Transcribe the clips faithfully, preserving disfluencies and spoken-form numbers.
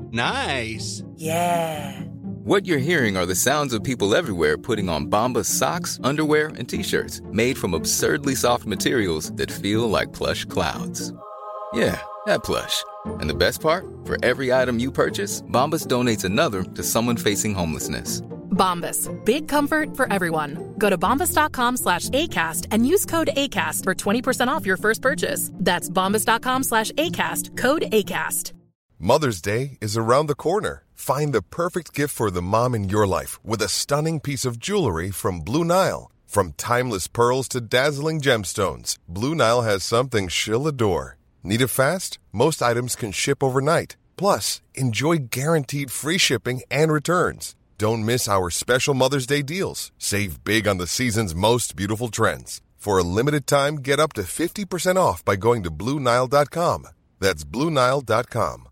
Nice. Yeah. What you're hearing are the sounds of people everywhere putting on Bombas socks, underwear, and T-shirts made from absurdly soft materials that feel like plush clouds. Yeah, that plush. And the best part? For every item you purchase, Bombas donates another to someone facing homelessness. Bombas. Big comfort for everyone. Go to bombas.com slash ACAST and use code ACAST for twenty percent off your first purchase. That's bombas.com slash ACAST. Code ACAST. Mother's Day is around the corner. Find the perfect gift for the mom in your life with a stunning piece of jewelry from Blue Nile. From timeless pearls to dazzling gemstones, Blue Nile has something she'll adore. Need it fast? Most items can ship overnight. Plus, enjoy guaranteed free shipping and returns. Don't miss our special Mother's Day deals. Save big on the season's most beautiful trends. For a limited time, get up to fifty percent off by going to Blue Nile dot com. That's Blue Nile dot com.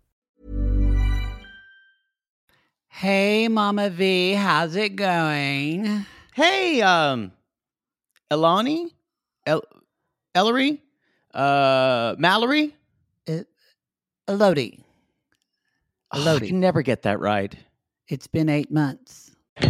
Hey, Mama V, how's it going? Hey, um, Elani? El- Ellery? Uh, Mallory? Uh, Elodie. Oh, I can never get that right. It's been eight months.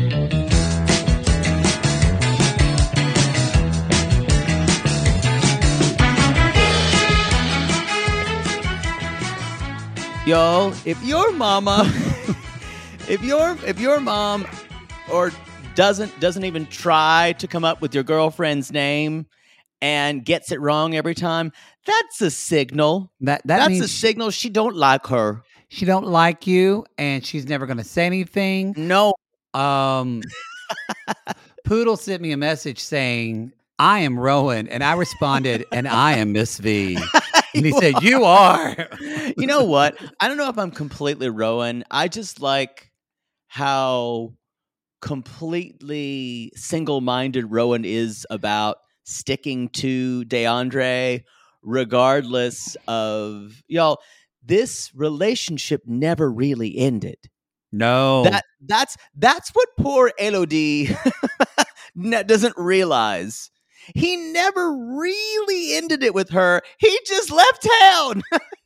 Yo, if your mama, if your if your mom or doesn't doesn't even try to come up with your girlfriend's name and gets it wrong every time, that's a signal. That that that's means a signal she don't like her. She don't like you, and she's never going to say anything. No. Um, Poodle sent me a message saying, "I am Rowan," and I responded, "And I am Miss V." And he You said, are. "You are." You know what? I don't know if I'm completely Rowan. I just like how completely single-minded Rowan is about sticking to DeAndre, regardless of y'all. This relationship never really ended. No, That that's that's what poor Elodie doesn't realize. He never really ended it with her. He just left town.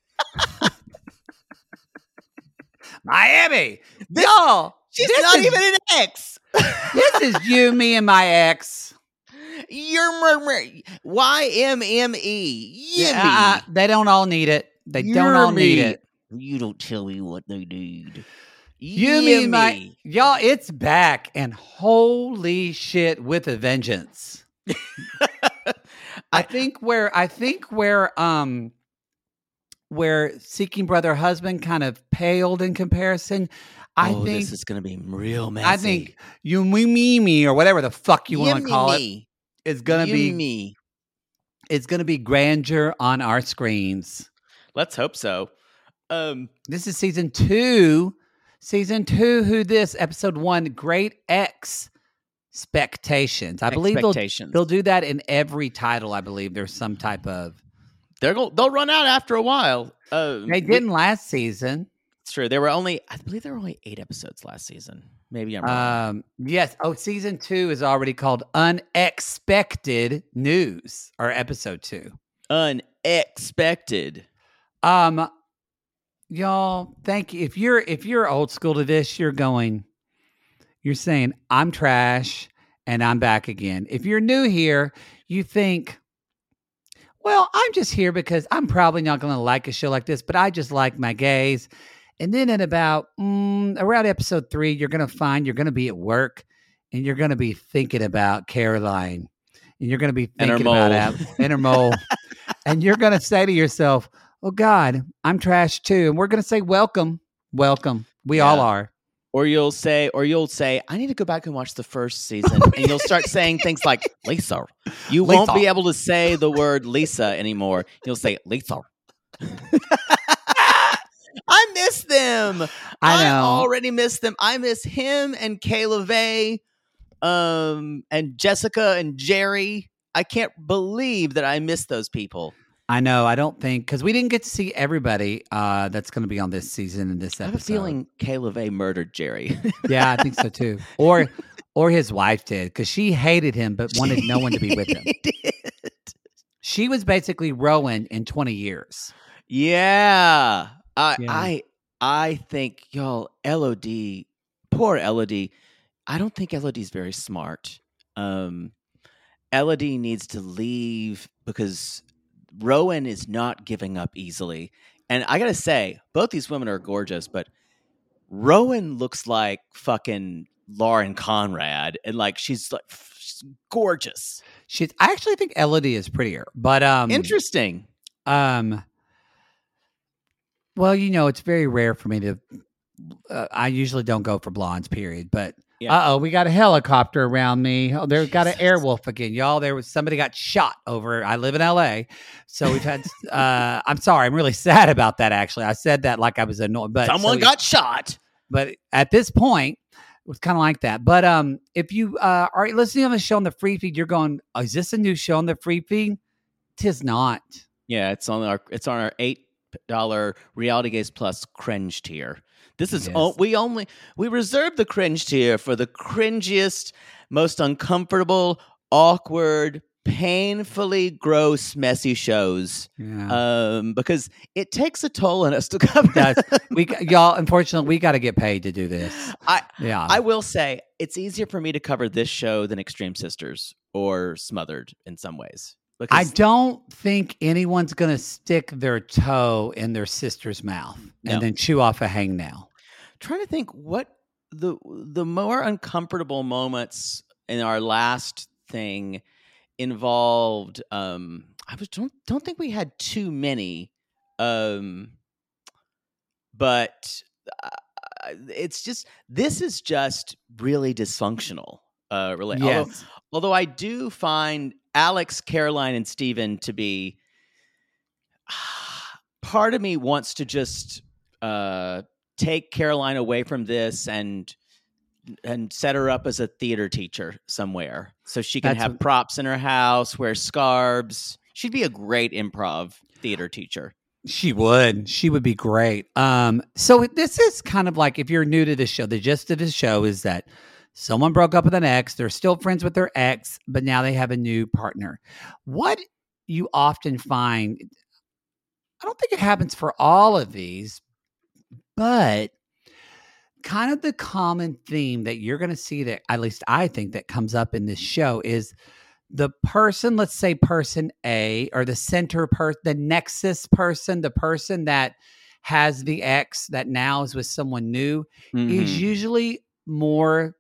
Miami. This- Y'all, She's this not is- even an ex. this is you, me, and my ex. You're murmur. Y M M E. Yeah, uh, they don't all need it. They don't all need it. You don't tell me what they need. You, me, and my y'all. It's back, and holy shit, with a vengeance. I think where I think where um where Seeking Brother Husband kind of paled in comparison. I oh, think this is going to be real messy. I think you me me me or whatever the fuck you want to Yummy call it me. is gonna be me. it's gonna be grandeur on our screens. Let's hope so. Um, This is season two. Season two. Who this? Episode one. Great X. Expectations. I believe they'll, Expectations. they'll do that in every title. I believe there's some type of. they're go- they'll run out after a while. Uh, They didn't last season. It's true. There were only, I believe there were only eight episodes last season. Maybe I'm wrong. Um. Yes. Oh, season two is already called Unexpected News, or episode two. Unexpected. Um, y'all, thank you. If you're if you're old school to this, you're going. You're saying I'm trash and I'm back again. If you're new here, you think, well, I'm just here because I'm probably not going to like a show like this, but I just like my gays. And then at about mm, around episode three, you're going to find you're going to be at work and you're going to be thinking about Caroline, and you're going to be And her thinking about mole. Ab- and her mole, and you're going to say to yourself, "Oh God, I'm trash too." And we're going to say, "Welcome, welcome." We Yeah. all are. Or you'll say, or you'll say, I need to go back and watch the first season. And you'll start saying things like, Lisa. You Lisa. won't be able to say the word Lisa anymore. You'll say, Lisa. I miss them. I know. already miss them. I miss him and Kayla Vay, um, and Jessica and Jerry. I can't believe that I miss those people. I know. I don't think because we didn't get to see everybody uh, that's going to be on this season and this I episode. have a feeling Kayla Vay murdered Jerry. Yeah, I think so too. Or, or his wife did because she hated him but wanted no one to be with him. She did. She was basically Rowan in twenty years. Yeah. I, Yeah. I I think, y'all, Elodie, poor Elodie. I don't think Elodie's very smart. Um, Elodie needs to leave because Rowan is not giving up easily. And I gotta say, both these women are gorgeous, but Rowan looks like fucking Lauren Conrad, and like she's like she's gorgeous. She's. I actually think Elodie is prettier, but um, interesting. Um, well, you know, it's very rare for me to. Uh, I usually don't go for blondes, period. But Yeah. uh oh, we got a helicopter around me. Oh, there got an airwolf again, y'all. There was somebody got shot over. I live in L A, so we've had. uh, I'm sorry, I'm really sad about that. Actually, I said that like I was annoyed, but Someone so- got shot. But at this point, it was kind of like that. But um, if you uh, are listening on the show on the free feed, you're going, oh, is this a new show on the free feed? Tis not. Yeah, it's on our it's on our eight dollar Reality Gaze Plus cringe tier. This is Yes. o- we only we reserve the cringe tier for the cringiest, most uncomfortable, awkward, painfully gross, messy shows. Yeah. Um, because it takes a toll on us to cover Does. we y'all, unfortunately, we got to get paid to do this. I Yeah. I will say it's easier for me to cover this show than Extreme Sisters or Smothered in some ways. I Because don't think anyone's going to stick their toe in their sister's mouth No. and then chew off a hangnail. trying to think what the the more uncomfortable moments in our last thing involved. Um, I was don't don't think we had too many, um, but uh, it's just this is just really dysfunctional. Uh, really, although, Yes. although I do find Alex, Caroline, and Steven to be part of me wants to just uh, take Caroline away from this and and set her up as a theater teacher somewhere so she can That's have what- props in her house, wear scarves. She'd be a great improv theater teacher. She would. She would be great. Um, so this is kind of like if you're new to this show, the gist of the show is that someone broke up with an ex. They're still friends with their ex, but now they have a new partner. What you often find, I don't think it happens for all of these, but kind of the common theme that you're going to see that, at least I think, that comes up in this show is the person, let's say person A, or the center person, the nexus person, the person that has the ex that now is with someone new, is usually more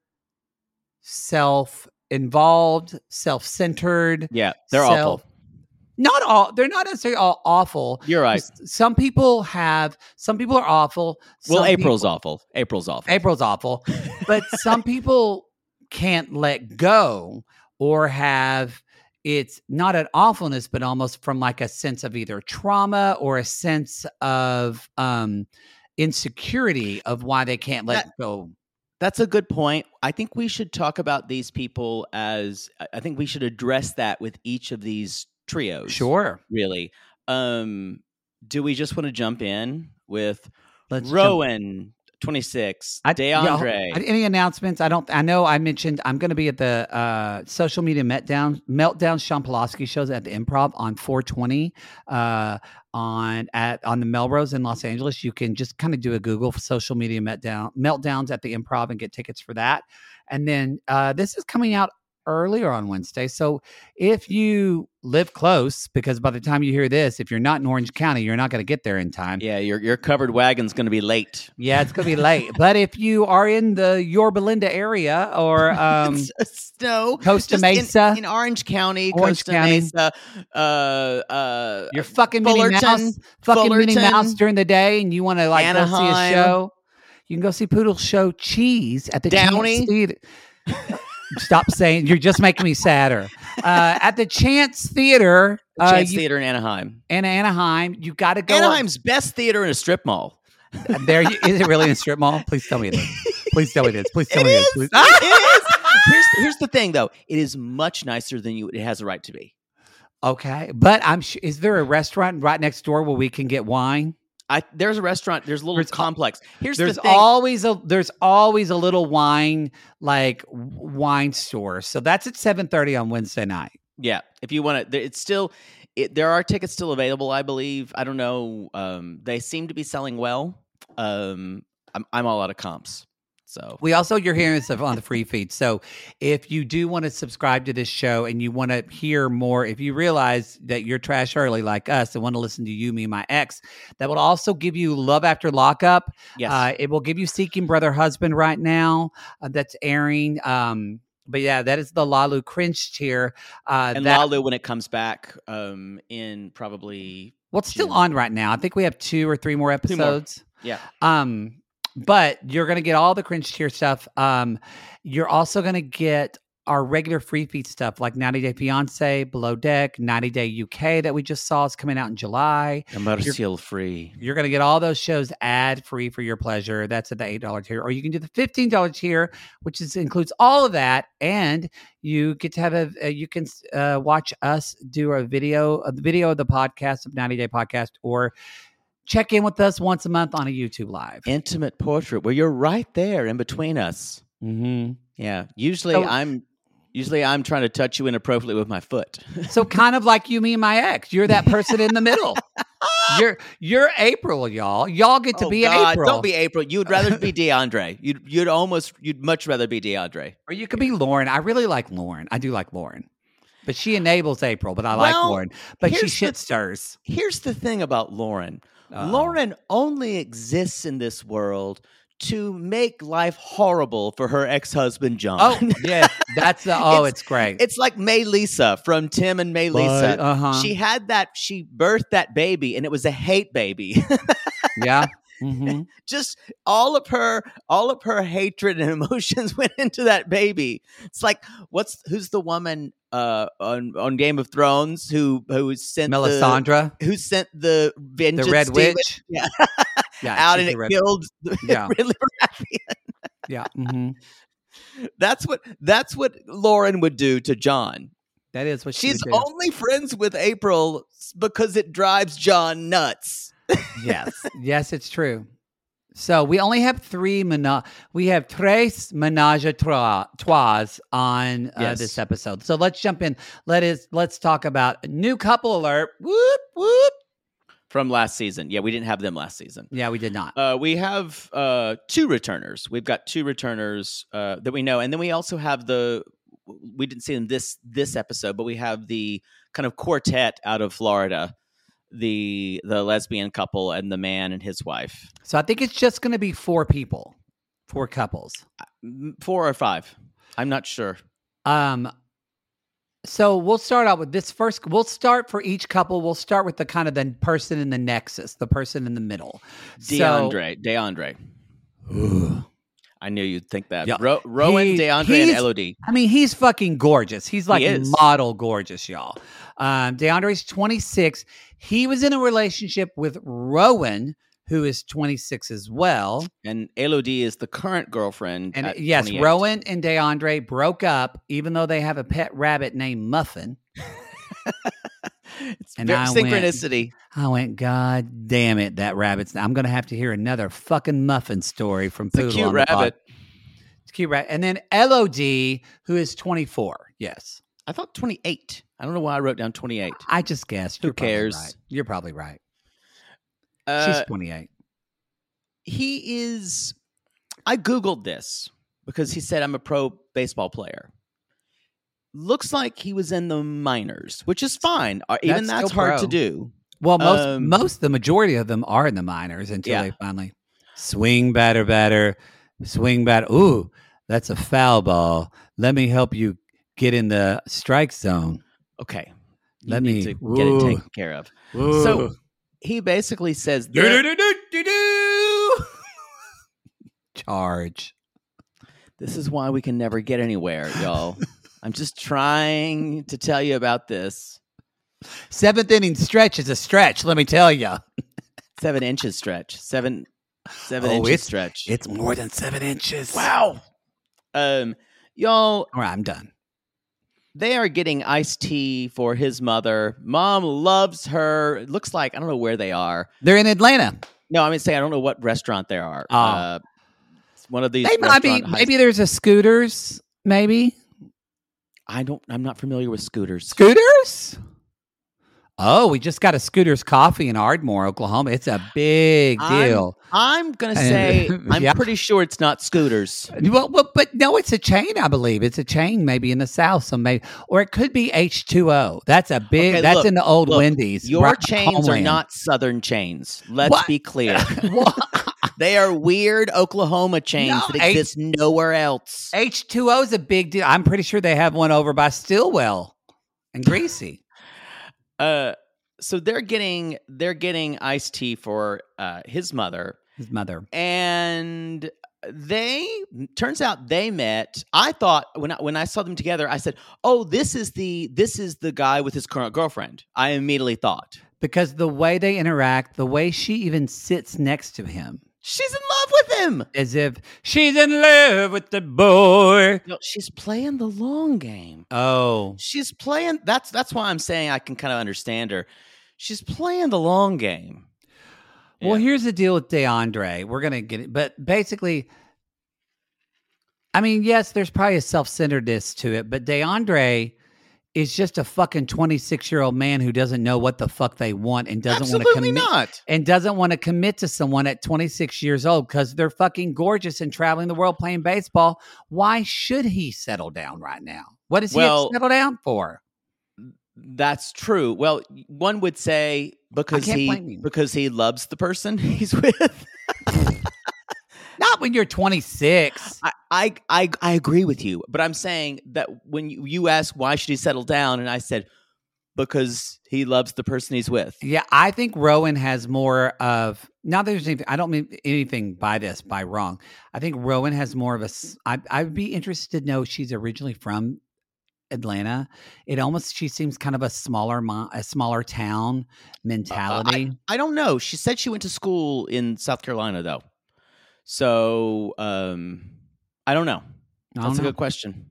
self-involved, self-centered. Yeah, they're self- awful. Not all. They're not necessarily all awful. You're right. Some people have. Some people are awful. Well, Some April's people- awful. April's awful. April's awful, but some people can't let go or have. It's not an awfulness, but almost from like a sense of either trauma or a sense of um, insecurity of why they can't let That- go. That's a good point. I think we should talk about these people as I- I think we should address that with each of these trios. Sure. Really. Um, do we just want to jump in with Let's jump- Rowan, twenty-six, I- DeAndre? yeah, any announcements? I don't. I know I mentioned I'm going to be at the uh, social media meltdown. Meltdown Sean Pulaski shows at the Improv on four twenty uh, on at on the Melrose in Los Angeles. You can just kind of do a Google for social media meltdown meltdowns at the Improv and get tickets for that. And then uh, this is coming out earlier on Wednesday. So if you live close, because by the time you hear this, if you're not in Orange County, you're not going to get there in time. yeah, your your covered wagon's going to be late. Yeah, it's going to be late. But if you are in the Yorba Linda area or um, Snow, Costa just in- Mesa. in, Orange County, Orange Costa County. Mesa, uh, uh, you're fucking Minnie Fullerton, Mouse, fucking Minnie Fullerton, Mouse during the day, and you want to like go see a Anaheim. show, you can go see Poodle Show Cheese at the Downey. Chance Theater. Stop saying you're just making me sadder. Uh, at the Chance Theater, uh, Chance you- Theater in Anaheim. in Anaheim, you got to go. Anaheim's best theater in a strip mall. There, you- is it really in a strip mall? Please tell me it is. Please tell me it is. Please tell It me it is. is. Please. It is. Here's, here's the thing, though. It is much nicer than you. It has a right to be. Okay, but I'm. Sh- is there a restaurant right next door where we can get wine? I there's a restaurant. There's a little There's- complex. Here's There's the thing. always a there's always a little wine like w- wine store. So that's at seven thirty on Wednesday night. Yeah, if you want to, it's still it, there are tickets still available. I believe. I don't know. Um, they seem to be selling well. um, I'm I'm all out of comps. So We also, you're hearing stuff on the free feed. So if you do want to subscribe to this show and you want to hear more, if you realize that you're trash early like us and want to listen to You, Me, My Ex, that will also give you Love After Lockup. yes, Uh, it will give you Seeking Brother Husband right now. Uh, that's airing. Um, but yeah, that is the Lalu cringe tier. Uh, and that, Lalu when it comes back um, in probably well, it's still June. on right now. I think we have two or three more Two more. episodes. Yeah. Um, but you're going to get all the cringe tier stuff. Um, you're also going to get our regular free feed stuff like ninety Day Fiance, Below Deck, ninety Day U K that we just saw is coming out in July. Commercial free. You're going to get all those shows ad free for your pleasure. That's at the eight dollars tier. Or you can do the fifteen dollars tier, which is, includes all of that. And you get to have a, a you can uh, watch us do a video, a video of the podcast of ninety Day Podcast, or check in with us once a month on a YouTube live. Intimate portrait where you're right there in between us. Mm-hmm. Yeah. Usually So- I'm usually I'm trying to touch you inappropriately with my foot. So kind of like You, Me, and My Ex. You're that person in the middle. You're you're April, y'all. Y'all get to Oh, be God, April. don't be April. You'd rather be DeAndre. You'd you'd almost you'd much rather be DeAndre. Or you could be Lauren. I really like Lauren. I do like Lauren. But she enables April, but I like Well, Lauren. But she here's the- shit stirs. Here's the thing about Lauren. Uh-oh. Lauren only exists in this world to make life horrible for her ex-husband John. Oh, yeah. That's the, oh, It's- it's, great. It's like May Lisa from Tim and May Lisa. Right, uh-huh. She had that, she birthed that baby and it was a hate baby. Yeah. Mm-hmm. Just all of her, all of her hatred and emotions went into that baby. It's like, what's, who's the woman uh, on, on Game of Thrones who, who sent Melisandre, the, who sent the the vengeance Red demon Witch. Yeah. Yeah, out she's and the it Red- killed Yeah. Ridley Baratheon. Yeah. Mm-hmm. That's what, that's what Lauren would do to John. That is what she She's would do. only friends with April because it drives John nuts. Yes. Yes, it's true. So we only have three mena- we have tres menage a trois, trois on uh, Yes. this episode. So let's jump in. Let us let's talk about new couple alert. Whoop whoop. From last season. Yeah, we didn't have them last season. Yeah, we did not. Uh, we have uh, two returners. We've got two returners uh, that we know, and then we also have the. We didn't see them this this episode, but we have the kind of quartet out of Florida, the the lesbian couple and the man and his wife. So I think it's just going to be four people, four couples. M- Four or five, I'm not sure. Um, so we'll start out with this first. We'll start for each couple. We'll start with the kind of the person in the nexus, the person in the middle. DeAndre, DeAndre. So, I knew you'd think that. Yeah. Ro- Rowan, He- DeAndre, and he's- Elodie. I mean, he's fucking gorgeous. He's like is. model gorgeous, y'all. Um, DeAndre's twenty-six. He was in a relationship with Rowan, who is twenty-six as well. And Elodie is the current girlfriend. And at yes, twenty-eight. Rowan and DeAndre broke up, even though they have a pet rabbit named Muffin. It's And very- I went- synchronicity. I went, God damn it, that rabbit's. I'm going to have to hear another fucking Muffin story from It's a Poodle cute on the pod. rabbit. It's cute rabbit. And then L O D, who is twenty-four. Yes. I thought twenty-eight. I don't know why I wrote down twenty-eight. I just guessed. Who You're probably cares? right. You're probably right. Uh, She's twenty-eight. he is. I Googled this because he said I'm a pro baseball player. Looks like he was in the minors, which is fine. Uh, Even That's that's still hard pro. to do. Well, most um, most the majority of them are in the minors until Yeah. they finally swing batter batter, swing batter. Ooh, that's a foul ball. Let me help you get in the strike zone. Okay. You Let need me- to get it Ooh. taken care of. So he basically says that Do-do-do-do-do-do. Charge. this is why we can never get anywhere, y'all. I'm just trying to tell you about this. Seventh inning stretch is a stretch. Let me tell you, Seven inches stretch. Seven seven Oh, inches it's- stretch. it's more than seven inches. wow. Um, y'all, All right, I'm done. they are getting iced tea for his mother. Mom loves her. It looks like I don't know where they are. They're in Atlanta. No, I mean say I don't know what restaurant they are. Oh. Uh, it's one of these. They might be. restaurant Maybe heist- there's a Scooters. Maybe I don't. I'm not familiar with scooters. Scooters. Oh, we just got a Scooter's Coffee in Ardmore, Oklahoma. It's a big deal. I'm, I'm going to say, I'm Yeah. pretty sure it's not Scooters. Well, well, but no, it's a chain, I believe. It's a chain maybe in the South, so maybe, or it could be H two O. That's a big, Okay, that's look, in the old look, Wendy's. Your right- chains homeland. are not Southern chains. Let's What? be clear. What? They are weird Oklahoma chains No, that H- exist nowhere else. H two O is a big deal. I'm pretty sure they have one over by Stillwell and Greasy. Uh, so they're getting they're getting iced tea for uh, his mother, His mother. and they turns out they met. I thought when I, when I saw them together, I said, "Oh, this is the this is the guy with his current girlfriend." I immediately thought Because the way they interact, the way she even sits next to him, she's in love with him. as if she's in love with the boy. No, she's playing the long game. Oh, She's playing. That's that's why I'm saying I can kind of understand her. She's playing the long game. well, Yeah. here's the deal with DeAndre. We're going to get it. But basically, I mean, yes, there's probably a self-centeredness to it, but DeAndre is just a fucking twenty-six-year-old man who doesn't know what the fuck they want and doesn't want to Absolutely commit. not. And doesn't want to commit to someone at twenty-six years old because they're fucking gorgeous and traveling the world playing baseball. Why should he settle down right now? What does he have Well- to settle down for? That's true. Well, one would say because can't he blame you. because he loves the person he's with. Not when you're twenty-six. I, I I I agree with you, but I'm saying that when you, you asked why should he settle down, and I said because he loves the person he's with. Yeah, I think Rowan has more of. Not that there's anything. I don't mean anything by this by wrong. I think Rowan has more of a. s- I, I'd be interested to know if she's originally from Atlanta. It almost she seems kind of a smaller mo- a smaller town mentality. I don't know. She said she went to school in South Carolina though, so um, I don't know. I That's don't a know. good question.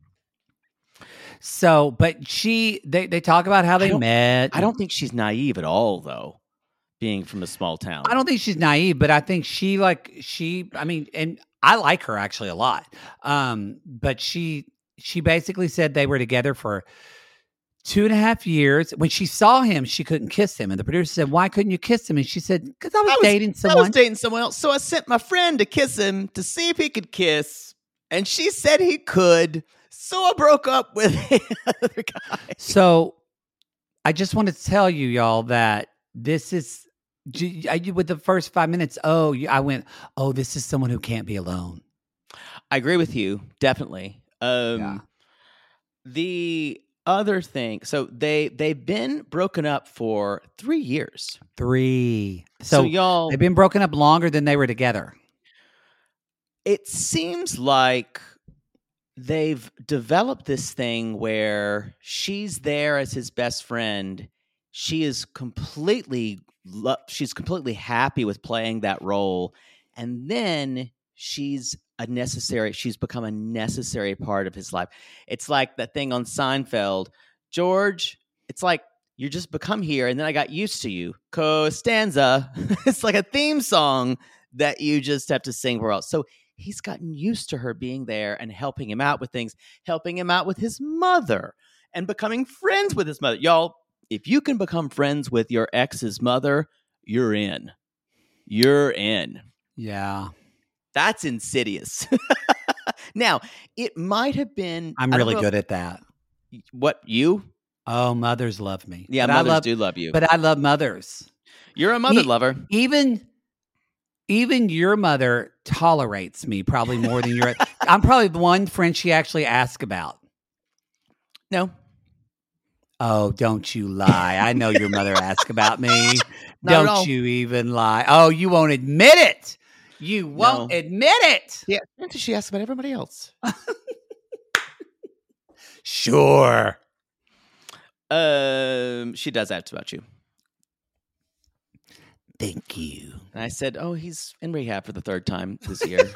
So, but she they they talk about how they don't- met. I don't think she's naive at all, though, being from a small town. I don't think she's naive, but I think she like she. I mean, and I like her actually a lot. Um, but she she basically said they were together for two and a half years. When she saw him, she couldn't kiss him, and the producer said, "Why couldn't you kiss him?" And she said, "Because I was, I was- dating I someone." was dating someone else, so I sent my friend to kiss him to see if he could kiss, and she said he could. So I broke up with the other guy. So I just want to tell you, y'all, that this is j- I- with the first five minutes. Oh, you- I went, oh, this is someone who can't be alone. I agree with you, definitely. Um, Yeah. The other thing, so they they've been broken up for three years. Three. So, So, y'all, they've been broken up longer than they were together. it seems like they've developed this thing where she's there as his best friend. She is completely lo- she's completely happy with playing that role, and then she's a necessary she's become a necessary part of his life. It's like that thing on Seinfeld, George. It's like you just become here, and then I got used to you. Costanza. It's like a theme song that you just have to sing for else. So he's gotten used to her being there and helping him out with things, helping him out with his mother and becoming friends with his mother. Y'all, if you can become friends with your ex's mother, you're in. You're in. Yeah. That's insidious. Now, it might have been. I'm I don't really know good at that. if- What, you? Oh, mothers love me. Yeah, But I mothers love, do love you. But I love mothers. You're a mother Ye- lover. Even even your mother tolerates me probably more than your I'm probably the one friend she actually asks about. No. Oh, don't you lie. I know your mother asked about me. Not at all. Don't you even lie. Oh, you won't admit it. You won't No. admit it. Yeah. She asked about everybody else. Sure. Um, she does ask about you. Thank you. And I said, oh, he's in rehab for the third time this year.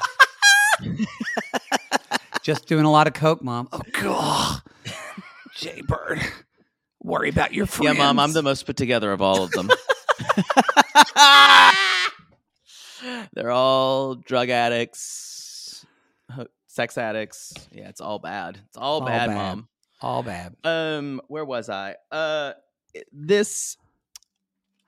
Just doing a lot of coke, Mom. Oh, God. Jay Bird. Worry about your friends. Yeah, Mom, I'm the most put together of all of them. They're all drug addicts, ho- sex addicts. Yeah, it's all bad. It's all, All bad, bad. Mom. all bad. Um, where was I? Uh, it- this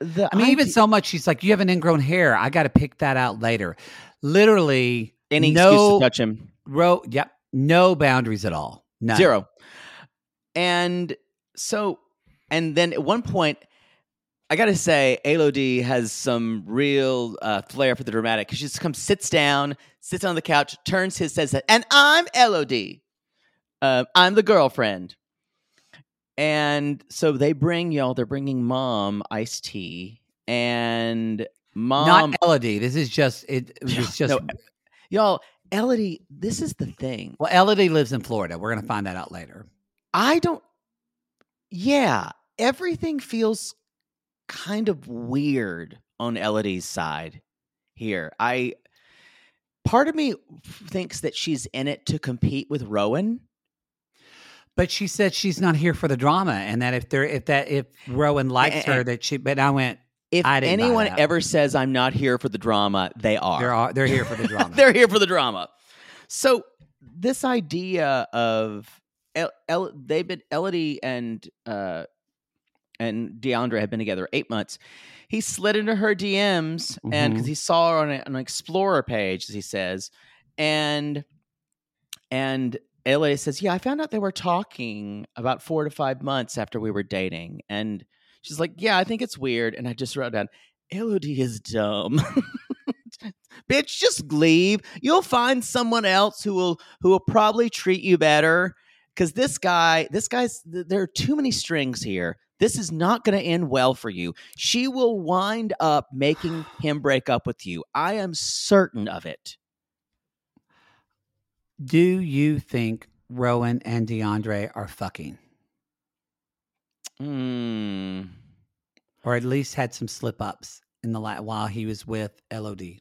the I mean, even idea- so much, she's like, you have an ingrown hair. I got to pick that out later. Literally, any no, excuse to touch him. ro- yep, no boundaries at all. None. Zero. And so, and then at one point, I got to say, Elodie has some real uh, flair for the dramatic. She just comes, sits down, sits on the couch, turns his, says, and I'm Elodie. Uh, I'm the girlfriend. And so they bring, y'all, they're bringing mom iced tea. And mom. Not Elodie. This is just, it, it was just, No, y'all, Elodie, this is the thing. well, Elodie lives in Florida. We're going to find that out later. I don't, yeah, everything feels kind of weird on Elodie's side here. I, part of me thinks that she's in it to compete with Rowan. But she said she's not here for the drama, and that if there, if that, if Rowan likes And- her, that she. But I went. If I didn't buy anyone that. ever says I'm not here for the drama, they are. They're all, they're here for the drama. They're here for the drama. So this idea of El, El, they've been Elodie and uh, and DeAndre have been together eight months. He slid into her D Ms and because Mhm. he saw her on, a, on an Explorer page, as he says, and and Elodie says, "Yeah, I found out they were talking about four to five months after we were dating," and she's like, "Yeah, I think it's weird." And I just wrote down, "Elodie is dumb." Bitch, just leave. You'll find someone else who will who will probably treat you better. Because this guy, this guy's there are too many strings here. This is not going to end well for you. She will wind up making him break up with you. I am certain of it. Do you think Rowan and DeAndre are fucking, Hmm. or at least had some slip ups in the la- while he was with Elodie?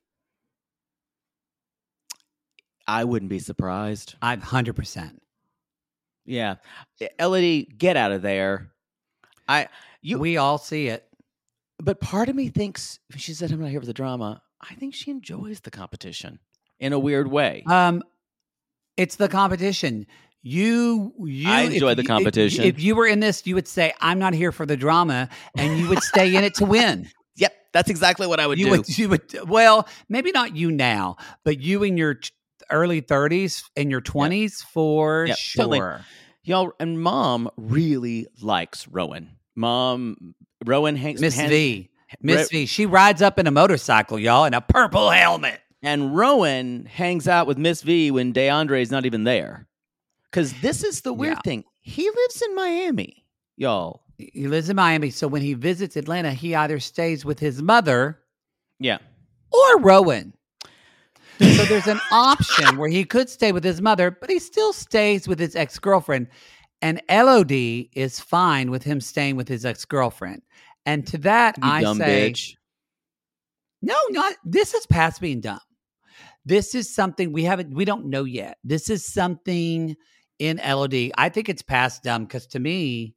I wouldn't be surprised. I'm hundred percent. Yeah, Elodie, get out of there. I you. We all see it. But part of me thinks she said, "I'm not here for the drama." I think she enjoys the competition in a weird way. Um, it's the competition. You, you. I if enjoy you- the if- competition. If, you were in this, you would say, "I'm not here for the drama," and you would stay in it to win. Yep, that's exactly what I would you do. would, you would. Well, maybe not you now, but you in your t- early thirties and your twenties for Yep, sure. totally. Y'all, and Mom really likes Rowan. Mom, Rowan hangs Miss hands- V, Miss Ro- V, she rides up in a motorcycle, y'all, in a purple helmet. And Rowan hangs out with Miss V when DeAndre's not even there. Because this is the weird Yeah. thing. He lives in Miami, y'all. He lives in Miami, so when he visits Atlanta, he either stays with his mother Yeah. or Rowan. So there's an option where he could stay with his mother, but he still stays with his ex-girlfriend. And Elodie is fine with him staying with his ex-girlfriend. And to that, You I dumb say, bitch. no, not this is past being dumb. This is something we haven't, we don't know yet. This is something in Elodie. I think it's past dumb because to me,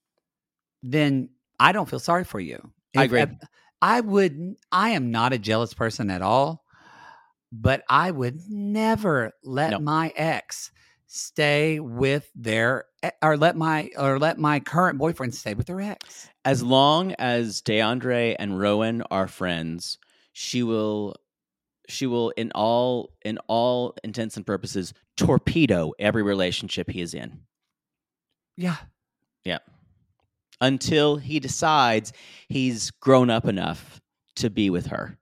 then I don't feel sorry for you. I If- agree. if- I would, I am not a jealous person at all, but I would never let No. my ex stay with their, or let my, or let my current boyfriend stay with their ex. As long as DeAndre and Rowan are friends, she will she will in all in all intents and purposes torpedo every relationship he is in. Yeah. Yeah. Until he decides he's grown up enough to be with her.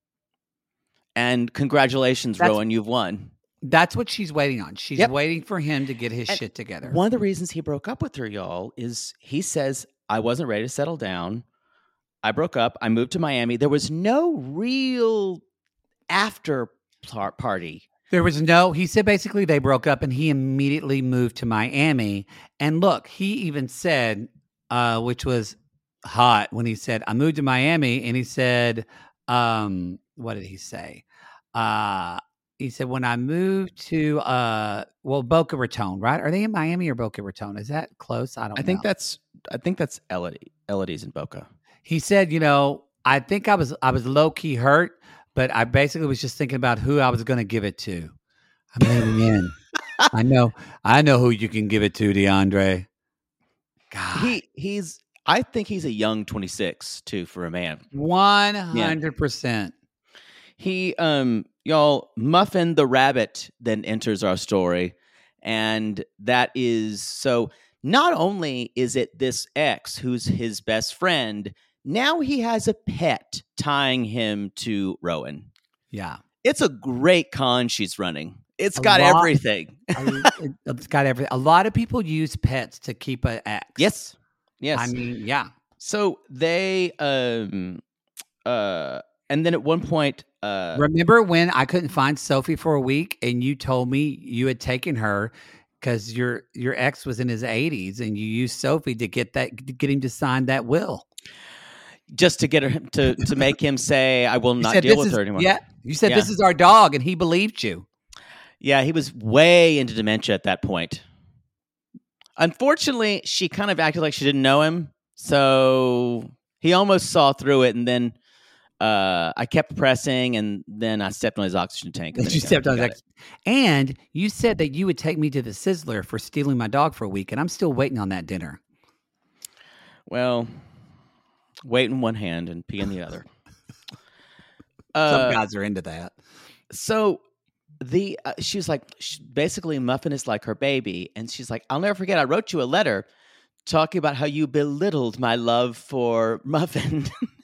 And congratulations, That's- Rowan, you've won. That's what she's waiting on. She's Yep. waiting for him to get his And shit together. One of the reasons he broke up with her, y'all, is he says, I wasn't ready to settle down. I broke up. I moved to Miami. There was no real after par- party. There was no, he said basically they broke up and he immediately moved to Miami. And look, he even said, uh, which was hot when he said, I moved to Miami. And he said, um, what did he say? Uh, he said, when I moved to, uh, well, Boca Raton, right? Are they in Miami or Boca Raton? Is that close? I don't I know. think that's I think that's Elodie. Elodie's in Boca. He said, you know, I think I was, I was low key hurt, but I basically was just thinking about who I was going to give it to. I'm leaning in. I know, I know who you can give it to, DeAndre. God, He he's I think he's a young twenty-six too for a man. one hundred percent. He, um, y'all, Muffin the rabbit then enters our story. And that is, so not only is it this ex who's his best friend, now he has a pet tying him to Rowan. Yeah. It's a great con she's running. It's A got lot- everything. I- it's got everything. A lot of people use pets to keep an ex. Yes. Yes. I mean, yeah. So they, um, uh, and then at one point, uh, Remember when I couldn't find Sophie for a week and you told me you had taken her because your your ex was in his eighties and you used Sophie to get that to get him to sign that will. just to get her to to make him say, "I will You not said, deal "This with is-" her anymore." Yeah, you said Yeah. this is our dog, and he believed you. Yeah, he was way into dementia at that point. Unfortunately, she kind of acted like she didn't know him, so he almost saw through it. And then uh, I kept pressing, and then I stepped on his oxygen tank. and then You he got- stepped on he his got ex. And you said that you would take me to the Sizzler for stealing my dog for a week, and I'm still waiting on that dinner. it. Well, weight in one hand and pee in the other. Some Uh, guys are into that. So the uh, she was like, sh basically, Muffin is like her baby, and she's like, "I'll never forget. I wrote you a letter talking about how you belittled my love for Muffin,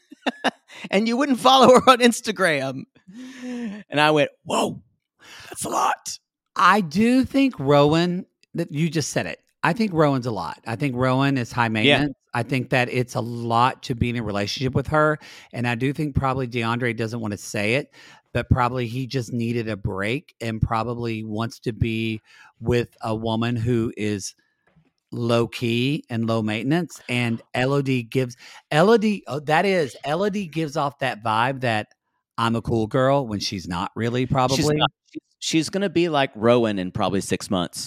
and you wouldn't follow her on Instagram." And I went, "Whoa, that's a lot." I do think Rowan, that you just said it. I think Rowan's a lot. I think Rowan is high maintenance. I think that it's a lot to be in a relationship with her. And I do think probably DeAndre doesn't want to say it, but probably he just needed a break and probably wants to be with a woman who is low key and low maintenance. And Elodie gives Elodie, oh, that is, Elodie gives off that vibe that I'm a cool girl when she's not really, probably. She's, not, she's, she's going to be like Rowan in probably six months.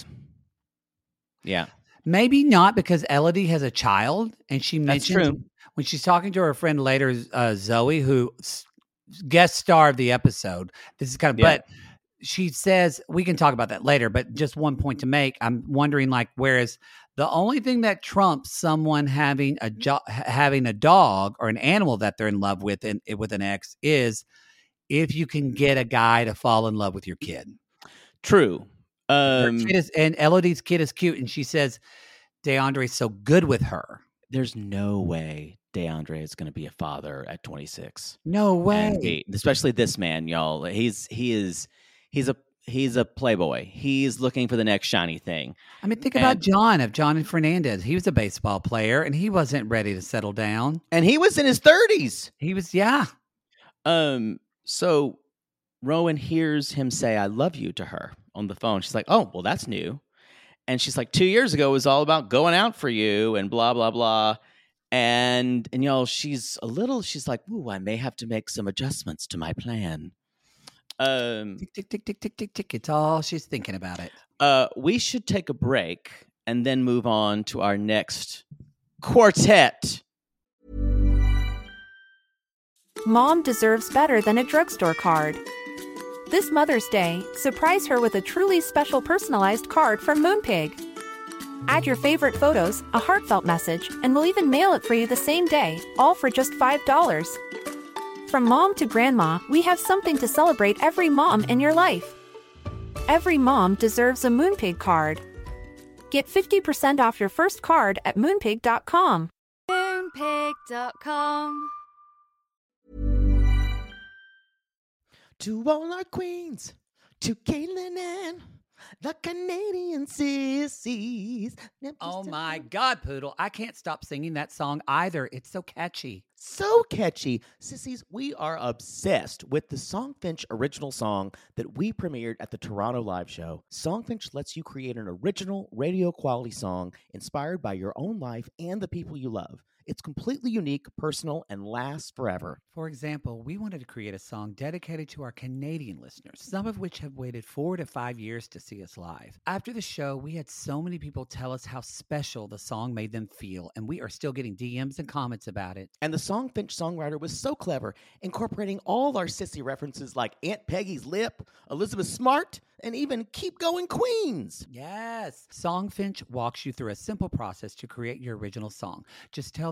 Yeah. Maybe not, because Elodie has a child, and she That's mentions true. when she's talking to her friend later, uh, Zoe, who s- guest star of the episode. This is kind of, Yeah. but she says we can talk about that later. But just one point to make, I'm wondering, like, whereas the only thing that trumps someone having a jo- ha- having a dog or an animal that they're in love with and with an ex is if you can get a guy to fall in love with your kid. True. Her Um, kid is, and Elodie's kid is cute, and she says DeAndre's so good with her. there's no way DeAndre is going to be a father at twenty-six. No way. And be- especially this man, y'all. He's he is he's a he's a playboy. He's looking for the next shiny thing. I mean, think about and- John of John and Fernandez. He was a baseball player, and he wasn't ready to settle down. And he was in his thirties. He was, yeah. Um so Rowan hears him say I love you to her on the phone. She's like, "Oh, well that's new." And she's like, two years ago it was all about going out for you and blah blah blah. And and y'all, she's a little she's like, "Ooh, I may have to make some adjustments to my plan." Um Tick, tick, tick, tick, tick, tick, tick. It's all she's thinking about it. Uh, we should take a break and then move on to our next quartet. Mom deserves better than a drugstore card. This Mother's Day, surprise her with a truly special personalized card from Moonpig. Add your favorite photos, a heartfelt message, and we'll even mail it for you the same day, all for just five dollars. From mom to grandma, we have something to celebrate every mom in your life. Every mom deserves a Moonpig card. Get fifty percent off your first card at moonpig dot com. Moonpig dot com. To all our queens, to Caitlin and the Canadian sissies. Oh my God, Poodle. I can't stop singing that song either. It's so catchy. So catchy. Sissies, we are obsessed with the Songfinch original song that we premiered at the Toronto Live Show. Songfinch lets you create an original radio quality song inspired by your own life and the people you love. It's completely unique, personal, and lasts forever. For example, we wanted to create a song dedicated to our Canadian listeners, some of which have waited four to five years to see us live. After the show, we had so many people tell us how special the song made them feel, and we are still getting D Ms and comments about it. And the Songfinch songwriter was so clever, incorporating all our sissy references like Aunt Peggy's Lip, Elizabeth Smart, and even Keep Going Queens. Yes. Songfinch walks you through a simple process to create your original song. Just tell them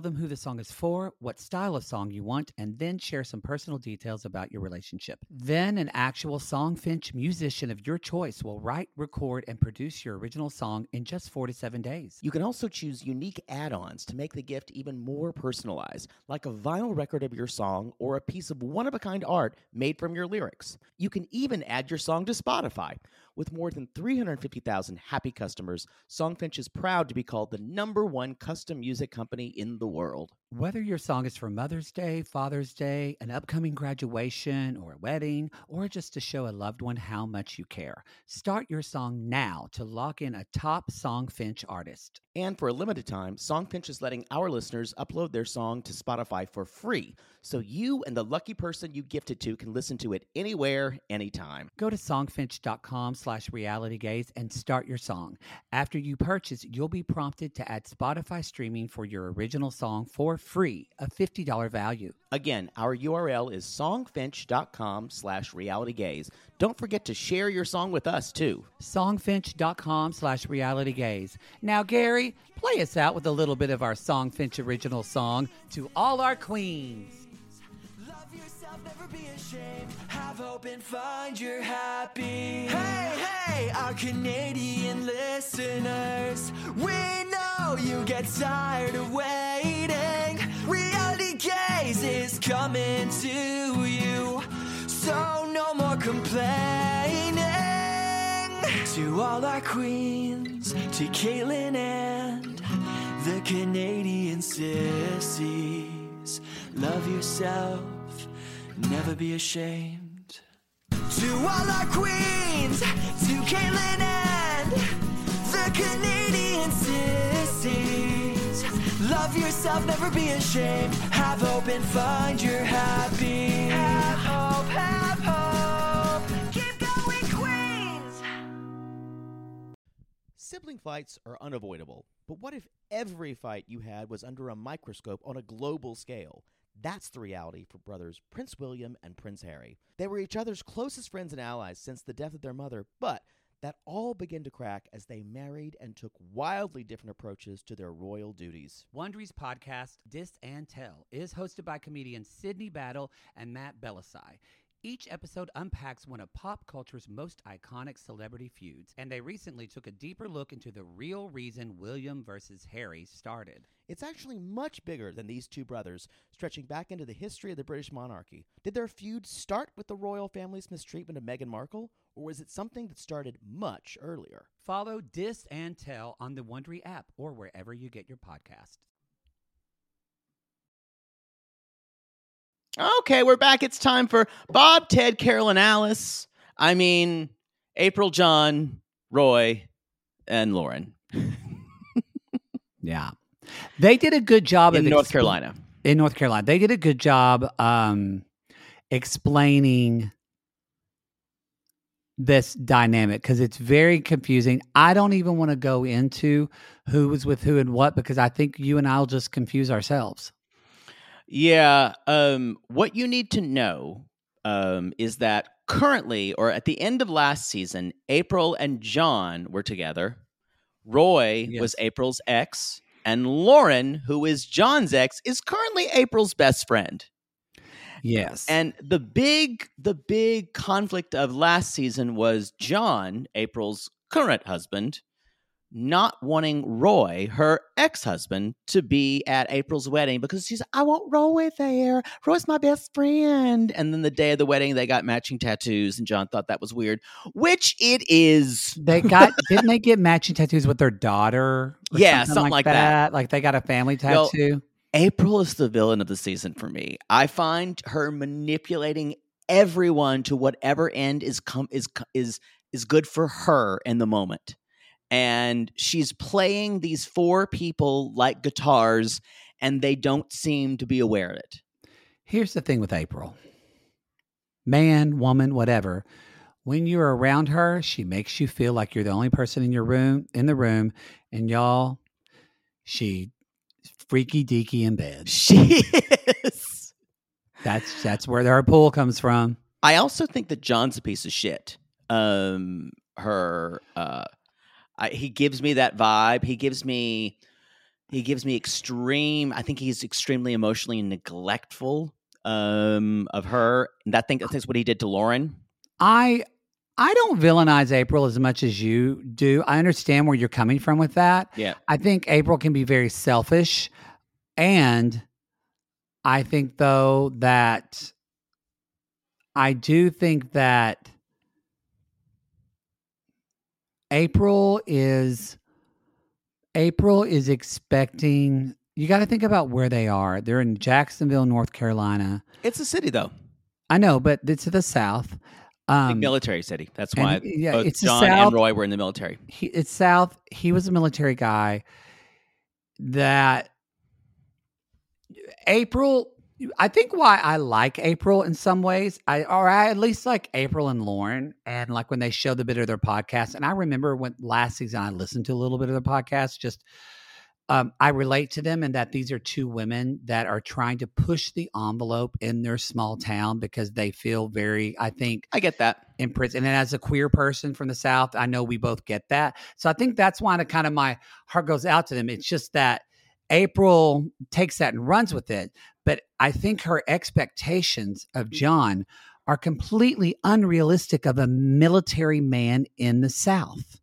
them who the song is for, what style of song you want, and then share some personal details about your relationship. Then an actual Songfinch musician of your choice will write, record, and produce your original song in just four to seven days. You can also choose unique add-ons to make the gift even more personalized, like a vinyl record of your song or a piece of one-of-a-kind art made from your lyrics. You can even add your song to Spotify. With more than three hundred fifty thousand happy customers, Songfinch is proud to be called the number one custom music company in the world. Whether your song is for Mother's Day, Father's Day, an upcoming graduation, or a wedding, or just to show a loved one how much you care, start your song now to lock in a top Songfinch artist. And for a limited time, Songfinch is letting our listeners upload their song to Spotify for free, so you and the lucky person you gifted to can listen to it anywhere, anytime. Go to songfinch.com slash realitygaze and start your song. After you purchase, you'll be prompted to add Spotify streaming for your original song for free, a fifty dollars value. Again, our U R L is songfinch.com slash realitygaze. Don't forget to share your song with us, too. Songfinch.com slash realitygaze. Now, Gary, play us out with a little bit of our Songfinch original song, To All Our Queens. Love yourself, never be ashamed. Have hope and find your happy. Hey, hey, our Canadian listeners. We know you get tired of waiting. Reality Gaze is coming to you. So no more complaining. To all our queens, to Caitlin and the Canadian sissies. Love yourself, never be ashamed. To all our queens, to Caitlin and the Canadian sissies. Love yourself, never be ashamed. Have hope and find your happy. Have hope, have hope. Keep going, Queens. Sibling fights are unavoidable, but what if every fight you had was under a microscope on a global scale? That's the reality for brothers Prince William and Prince Harry. They were each other's closest friends and allies since the death of their mother, but that all began to crack as they married and took wildly different approaches to their royal duties. Wondery's podcast, Dis and Tell, is hosted by comedians Sydney Battle and Matt Belisai. Each episode unpacks one of pop culture's most iconic celebrity feuds, and they recently took a deeper look into the real reason William versus Harry started. It's actually much bigger than these two brothers, stretching back into the history of the British monarchy. Did their feud start with the royal family's mistreatment of Meghan Markle, or was it something that started much earlier? Follow Dis and Tell on the Wondery app or wherever you get your podcasts. Okay, we're back. It's time for Bob, Ted, Carol, and Alice. I mean, April, John, Roy, and Lauren. Yeah. They did a good job in of North expl- Carolina. In North Carolina. They did a good job um, explaining this dynamic because it's very confusing. I don't even want to go into who was with who and what because I think you and I will just confuse ourselves. Yeah. Um, what you need to know um, is that currently, or at the end of last season, April and John were together. Roy Yes. was April's ex. And Lauren, who is John's ex, is currently April's best friend. Yes. And the big, the big conflict of last season was John, April's current husband, not wanting Roy, her ex-husband, to be at April's wedding because she's, I want Roy there. Roy's my best friend. And then the day of the wedding, they got matching tattoos, and John thought that was weird, which it is. They got, didn't they get matching tattoos with their daughter? Or Yeah, something like that. Like they got a family Well, tattoo. April is the villain of the season for me. I find her manipulating everyone to whatever end is com- is is is good for her in the moment. And she's playing these four people like guitars, and they don't seem to be aware of it. Here's the thing with April. Man, woman, whatever. When you're around her, she makes you feel like you're the only person in your room, in the room, and y'all, she freaky deaky in bed. She is. That's that's where her pull comes from. I also think that John's a piece of shit. Um, her, uh, I, he gives me that vibe. He gives me He gives me extreme. I think he's extremely emotionally neglectful um, of her. And that think that's what he did to Lauren. I I don't villainize April as much as you do. I understand where you're coming from with that. Yeah. I think April can be very selfish, and I think though that I do think that April is April is expecting. You got to think about where they are. They're in Jacksonville, North Carolina. It's a city, though. I know, but it's to the south. Um, Big military city. That's and why he- yeah, both it's the John South. and Roy were in the military. he, it's south. He was a military guy. That April, I think why I like April in some ways, I or I at least like April and Lauren, and like when they show the bit of their podcast. And I remember when last season I listened to a little bit of the podcast. Just um, I relate to them in that these are two women that are trying to push the envelope in their small town because they feel very, I think, I get that. in prison. And as a queer person from the South, I know we both get that. So I think that's why the kind of my heart goes out to them. It's just that April takes that and runs with it. But I think her expectations of John are completely unrealistic of a military man in the South.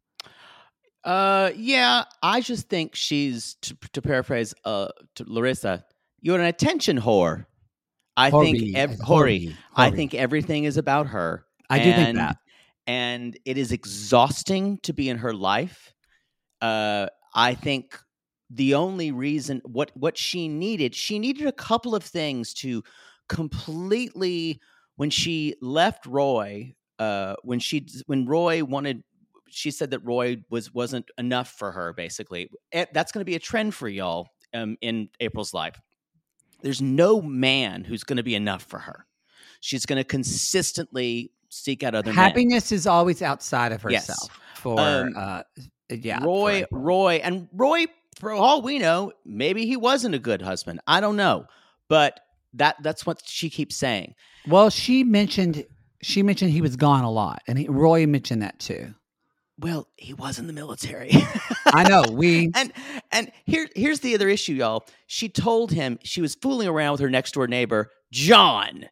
Uh, yeah, I just think she's, to, to paraphrase uh, to Larissa, you're an attention whore. I Hoary. think ev- Hoary. hoary. I Hoary. think everything is about her. I do think And- that. And it is exhausting to be in her life. Uh, I think the only reason what what she needed, she needed a couple of things to completely. When she left Roy, uh, when she when Roy wanted, she said that Roy was wasn't enough for her. Basically, Eh, that's going to be a trend for y'all um, in April's life. There's no man who's going to be enough for her. She's going to consistently seek out other men. Happiness is always outside of Yes. herself. For Um, uh, yeah, Roy, for- Roy, and Roy, for all we know, maybe he wasn't a good husband. I don't know. But that that's what she keeps saying. Well, she mentioned she mentioned he was gone a lot, and he, Roy mentioned that too. Well, he was in the military. I know we. And and here here's the other issue, y'all. She told him she was fooling around with her next door neighbor, John,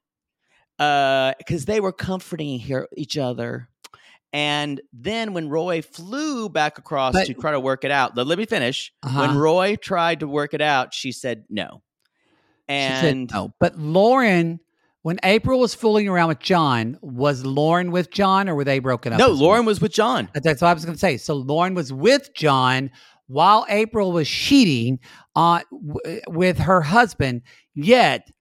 uh, because they were comforting her, each other. And then when Roy flew back across But- to try to work it out, let, let me finish. Uh-huh. When Roy tried to work it out, she said no. She said And no. But Lauren, when April was fooling around with John, was Lauren with John, or were they broken up? no, as Lauren well? was with John. That's what I was going to say. So Lauren was with John while April was cheating on w- with her husband. Yet,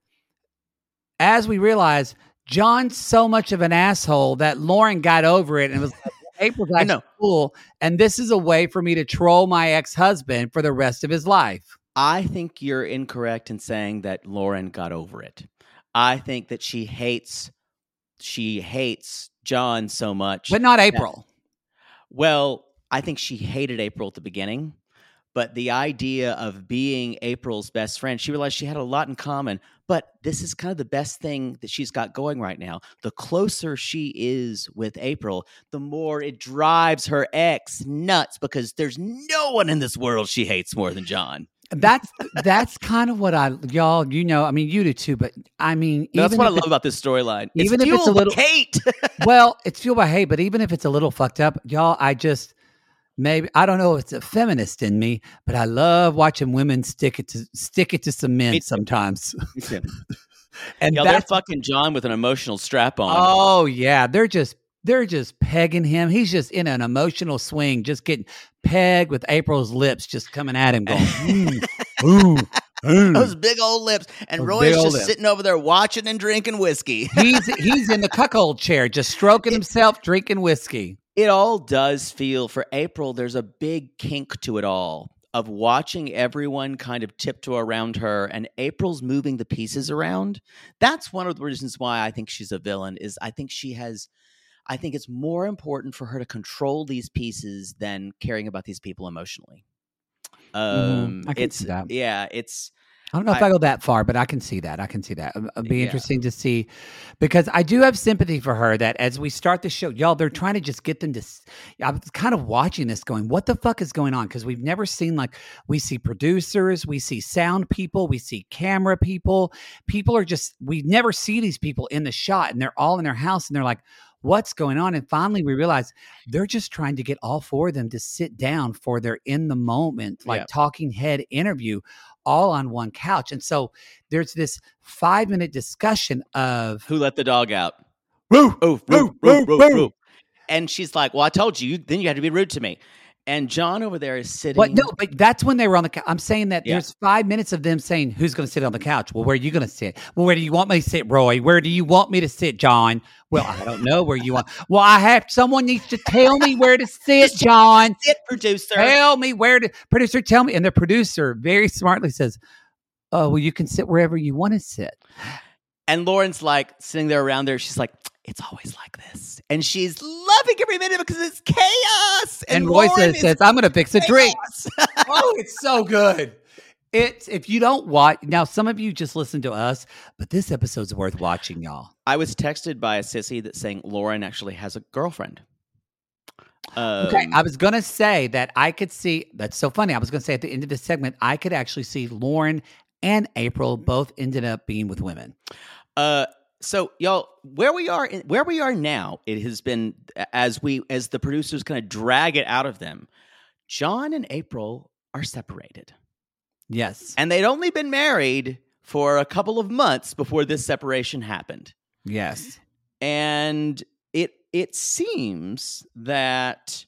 as we realize, John's so much of an asshole that Lauren got over it and was like, April's I actually know. cool, and this is a way for me to troll my ex-husband for the rest of his life. I think you're incorrect in saying that Lauren got over it. I think that she hates she hates John so much. But not that- April. Well, I think she hated April at the beginning, but the idea of being April's best friend, she realized she had a lot in common. But this is kind of the best thing that she's got going right now. The closer she is with April, the more it drives her ex nuts because there's no one in this world she hates more than John. That's that's kind of what I y'all you know I mean you do too, but I mean No, that's even what I if love it- about this storyline. It's even if it's a fueled by little- hate. well, it's fueled by hate, but even if it's a little fucked up, y'all, I just maybe I don't know if it's a feminist in me, but I love watching women stick it to stick it to some men Me too. sometimes. And Yeah, they're that's fucking John with an emotional strap on. oh yeah, they're just they're just pegging him. He's just in an emotional swing, just getting pegged with April's lips just coming at him, going, mm, ooh, ooh. Those big old lips. And Those Roy's big just old lips. sitting over there watching and drinking whiskey. He's he's in the cuckold chair, just stroking himself, drinking whiskey. It all does feel, for April, there's a big kink to it all of watching everyone kind of tiptoe around her, and April's moving the pieces around. That's one of the reasons why I think she's a villain, is I think she has, I think it's more important for her to control these pieces than caring about these people emotionally. Um, I can it's, see that. yeah, it's, I don't know if I- I, go that far, but I can see that. I can see that. It'd be Yeah. interesting to see, because I do have sympathy for her that as we start the show, y'all, they're trying to just get them to. s- I was kind of watching this going, what the fuck is going on? Because we've never seen, like, we see producers, we see sound people, we see camera people. People are just, we never see these people in the shot, and they're all in their house, and they're like, what's going on? And finally we realize they're just trying to get all four of them to sit down for their in the moment, like Yeah. talking head interview, all on one couch. And so there's this five minute discussion of Who let the dog out? woo, Oof, woo, woof, woof, woo, woof, woo. woof. And she's like, well, I told you, then you had to be rude to me. And John over there is sitting. But no, but that's when they were on the couch. I'm saying that Yeah. there's five minutes of them saying, who's going to sit on the couch? Well, where are you going to sit? Well, where do you want me to sit, Roy? Where do you want me to sit, John? Well, I don't know where you want. Well, I have, someone needs to tell me where to sit, John. Sit, producer. Tell me where to, producer, tell me. And the producer very smartly says, oh, well, you can sit wherever you want to sit. And Lauren's like sitting there around there. She's like, it's always like this. And she's loving every minute because it's chaos. And, And, Roy Lauren says, is says, I'm going to fix a drink. chaos. Oh, it's so good. It's, if you don't watch, now some of you just listen to us, but this episode's worth watching, y'all. I was texted by a sissy that's saying Lauren actually has a girlfriend. Um, Okay, I was going to say that I could see, that's so funny. I was going to say at the end of this segment, I could actually see Lauren and April both ended up being with women. Uh, so y'all, where we are, in, where we are now, it has been as we as the producers kind of drag it out of them. John and April are separated, Yes. and they'd only been married for a couple of months before this separation happened. Yes. And it it seems that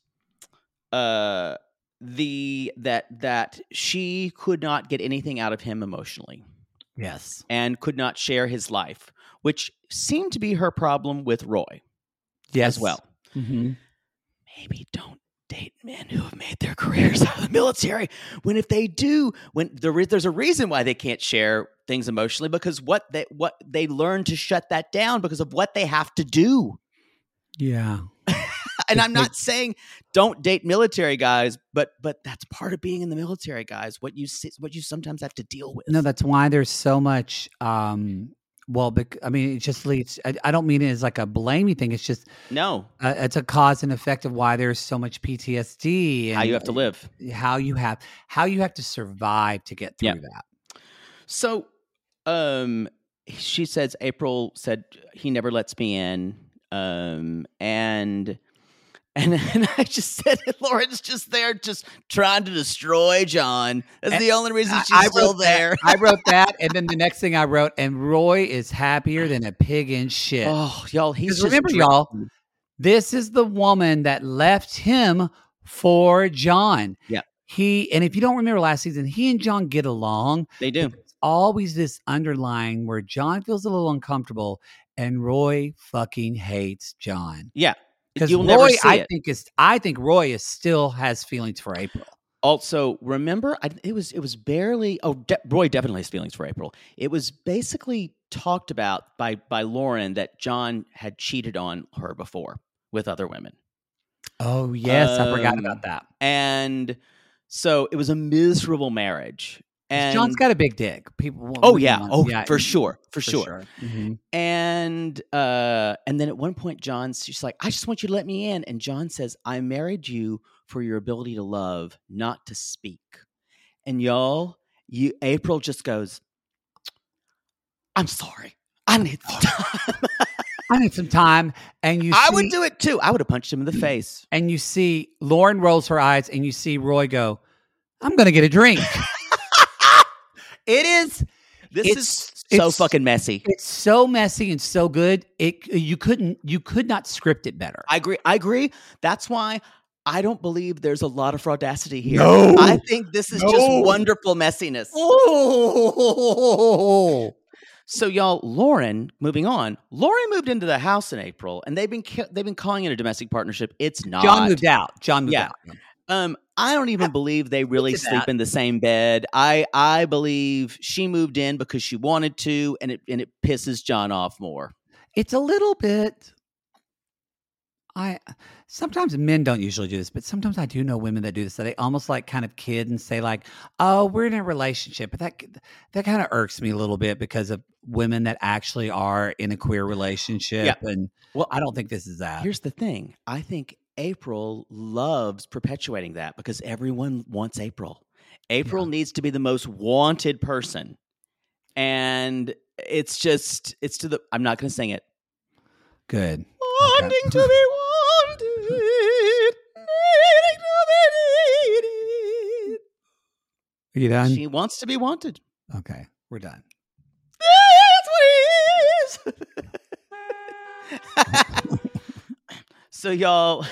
uh the that that she could not get anything out of him emotionally Yes. and could not share his life, which seemed to be her problem with Roy Yes. as well. Mm-hmm. Maybe don't date men who have made their careers out of the military. When if they do, when there is, there's a reason why they can't share things emotionally, because what they what they learn to shut that down because of what they have to do. Yeah. And If I'm they- not saying don't date military guys, but but that's part of being in the military, guys. What you see, what you sometimes have to deal with. No, that's why there's so much. Um, well, bec- I mean, it just leads. I, I don't mean it as like a blaming thing. It's just no, uh, it's a cause and effect of why there's so much P T S D and how you have to live. how you have how you have to survive to get through Yeah. that. So, um, she says April said he never lets me in, um, and. And, and I just said, Lauren's just there, just trying to destroy John. That's And the only reason she's I still wrote there. That, I wrote that, and then the next thing I wrote, and Roy is happier than a pig in shit. Oh, y'all, he's 'Cause just remember, dra- y'all, this is the woman that left him for John. Yeah. He, and if you don't remember last season, he and John get along. They do. It's always this underlying where John feels a little uncomfortable and Roy fucking hates John. Yeah. Because You'll Roy, never see I it. think is, I think Roy is still has feelings for April. Also, remember, I, it was it was barely. Oh, De- Roy definitely has feelings for April. It was basically talked about by by Lauren that John had cheated on her before with other women, Oh yes, I forgot Um, about that. and so it was a miserable marriage. And John's got a big dick. People. oh we yeah, know. oh Yeah, for mm, sure, for, for sure. Mhm. And uh, and then at one point, John, she's like, "I just want you to let me in." And John says, "I married you for your ability to love, not to speak." And y'all, you April just goes, "I'm sorry, I need some time." I need some time, and you. I see, would do it too. I would have punched him in the face. And you see Lauren rolls her eyes, and you see Roy go, "I'm going to get a drink." It is. This It's- is so it's- fucking messy. It's so messy and so good. It you couldn't you could not script it better. I agree. I agree. That's why I don't believe there's a lot of fraudacity here. No. I think this is No. just wonderful messiness. Oh, So y'all, Lauren, moving on. Lauren moved into the house in April, and they've been ca- they've been calling it a domestic partnership. It's not. John moved out. John moved Yeah. out. Um, I don't even believe they really to sleep that. in the same bed. I I believe she moved in because she wanted to, and it and it pisses John off more. It's a little bit. I sometimes men don't usually do this, but sometimes I do know women that do this. So they almost like kind of kid and say like, "Oh, we're in a relationship," but that that kind of irks me a little bit because of women that actually are in a queer relationship. Yeah. And Well, I don't think this is that. Here's the thing. I think April loves perpetuating that because everyone wants April. April needs to be the most wanted person. And it's just, it's to the, I'm not going to sing it. Good. Wanting Okay. to be wanted, needing to be needed. Are you done? She wants to be wanted. Okay, we're done. That's what it is. So y'all,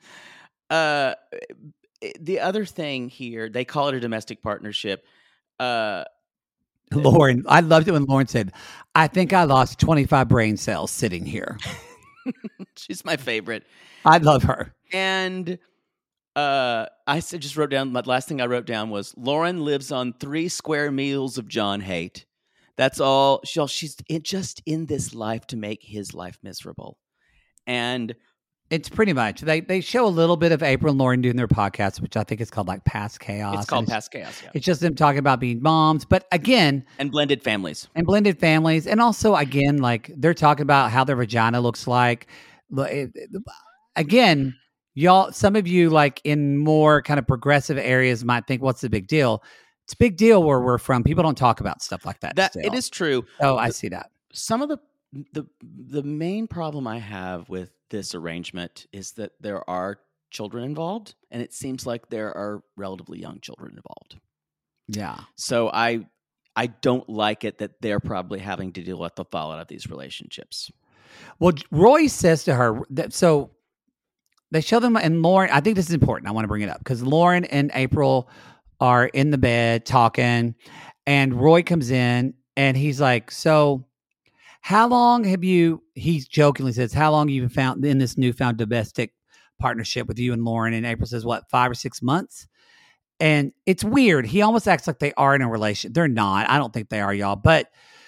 uh, the other thing here, they call it a domestic partnership. Uh, Lauren, I loved it when Lauren said, "I think I lost twenty-five brain cells sitting here." she's my favorite. I love her. And uh, I s- just wrote down, my last thing I wrote down was Lauren lives on three square meals of John hate. That's all. She, she's in, just in this life to make his life miserable. And It's pretty much they they show a little bit of April and Lauren doing their podcast, which I think is called like Past Chaos. it's called And Past Chaos. Yeah. It's just them talking about being moms, but again, And blended families. and blended families, and also again, like they're talking about how their vagina looks like. Lo- it- it- Again, y'all, some of you like in more kind of progressive areas might think, "What's the big deal?" It's a big deal where we're from. People don't talk about stuff like that. That still. it is true. Oh, I see that. Some of the the the main problem I have with this arrangement is that there are children involved, and it seems like there are relatively young children involved. Yeah. So I I don't like it that they're probably having to deal with the fallout of these relationships. Well, Roy says to her that so they show them, and Lauren, I think this is important. I want to bring it up because Lauren and April are in the bed talking, and Roy comes in and he's like, "So, how long have you?" He jokingly says, "How long have you found in this newfound domestic partnership with you and Lauren?" And April says, "What, five or six months?" And it's weird. He almost acts like they are in a relationship. They're not. I don't think they are, y'all. But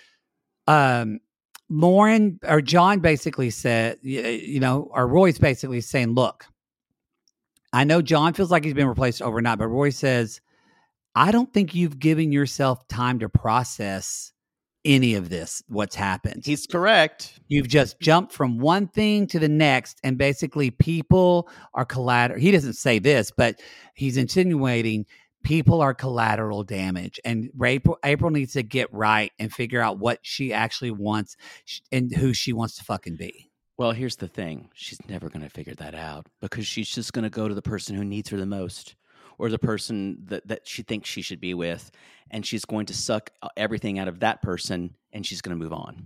um, Lauren or John basically said, y- you know, or Roy's basically saying, "Look, I know John feels like he's been replaced overnight, but Roy says, I don't think you've given yourself time to process any of this, what's happened. He's correct. You've just jumped from one thing to the next, and basically people are collateral. He doesn't say this, but he's insinuating people are collateral damage, and April, April needs to get right and figure out what she actually wants and who she wants to fucking be." Well, here's the thing. She's never going to figure that out because she's just going to go to the person who needs her the most, or the person that, that she thinks she should be with, and she's going to suck everything out of that person, and she's going to move on.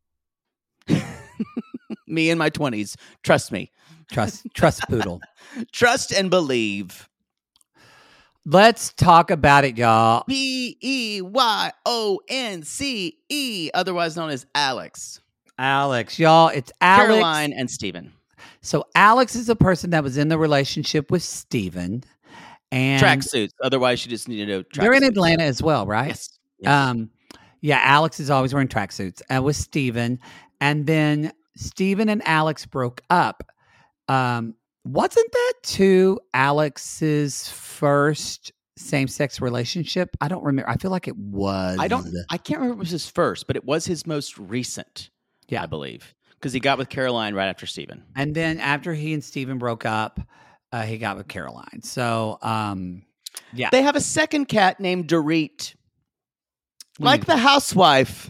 Me in my twenties. Trust me. Trust, trust poodle. Trust and believe. Let's talk about it, y'all. B E Y O N C E, otherwise known as Alex. Alex, y'all, it's Alex. Caroline and Steven. So Alex is a person that was in the relationship with Steven. And Tracksuits. Otherwise, you just need to know tracksuits. they're in Atlanta as well, right? Yes. Yes. Um, yeah, Alex is always wearing tracksuits uh, with Steven. And then Steven and Alex broke up. Um, wasn't that too Alex's first same-sex relationship? I don't remember. I feel like it was. I don't. I can't remember if it was his first, but it was his most recent. Yeah. I believe because he got with Caroline right after Steven. And then after he and Steven broke up, uh, he got with Caroline. So, um, yeah. They have a second cat named Dorit, What like do you the housewife.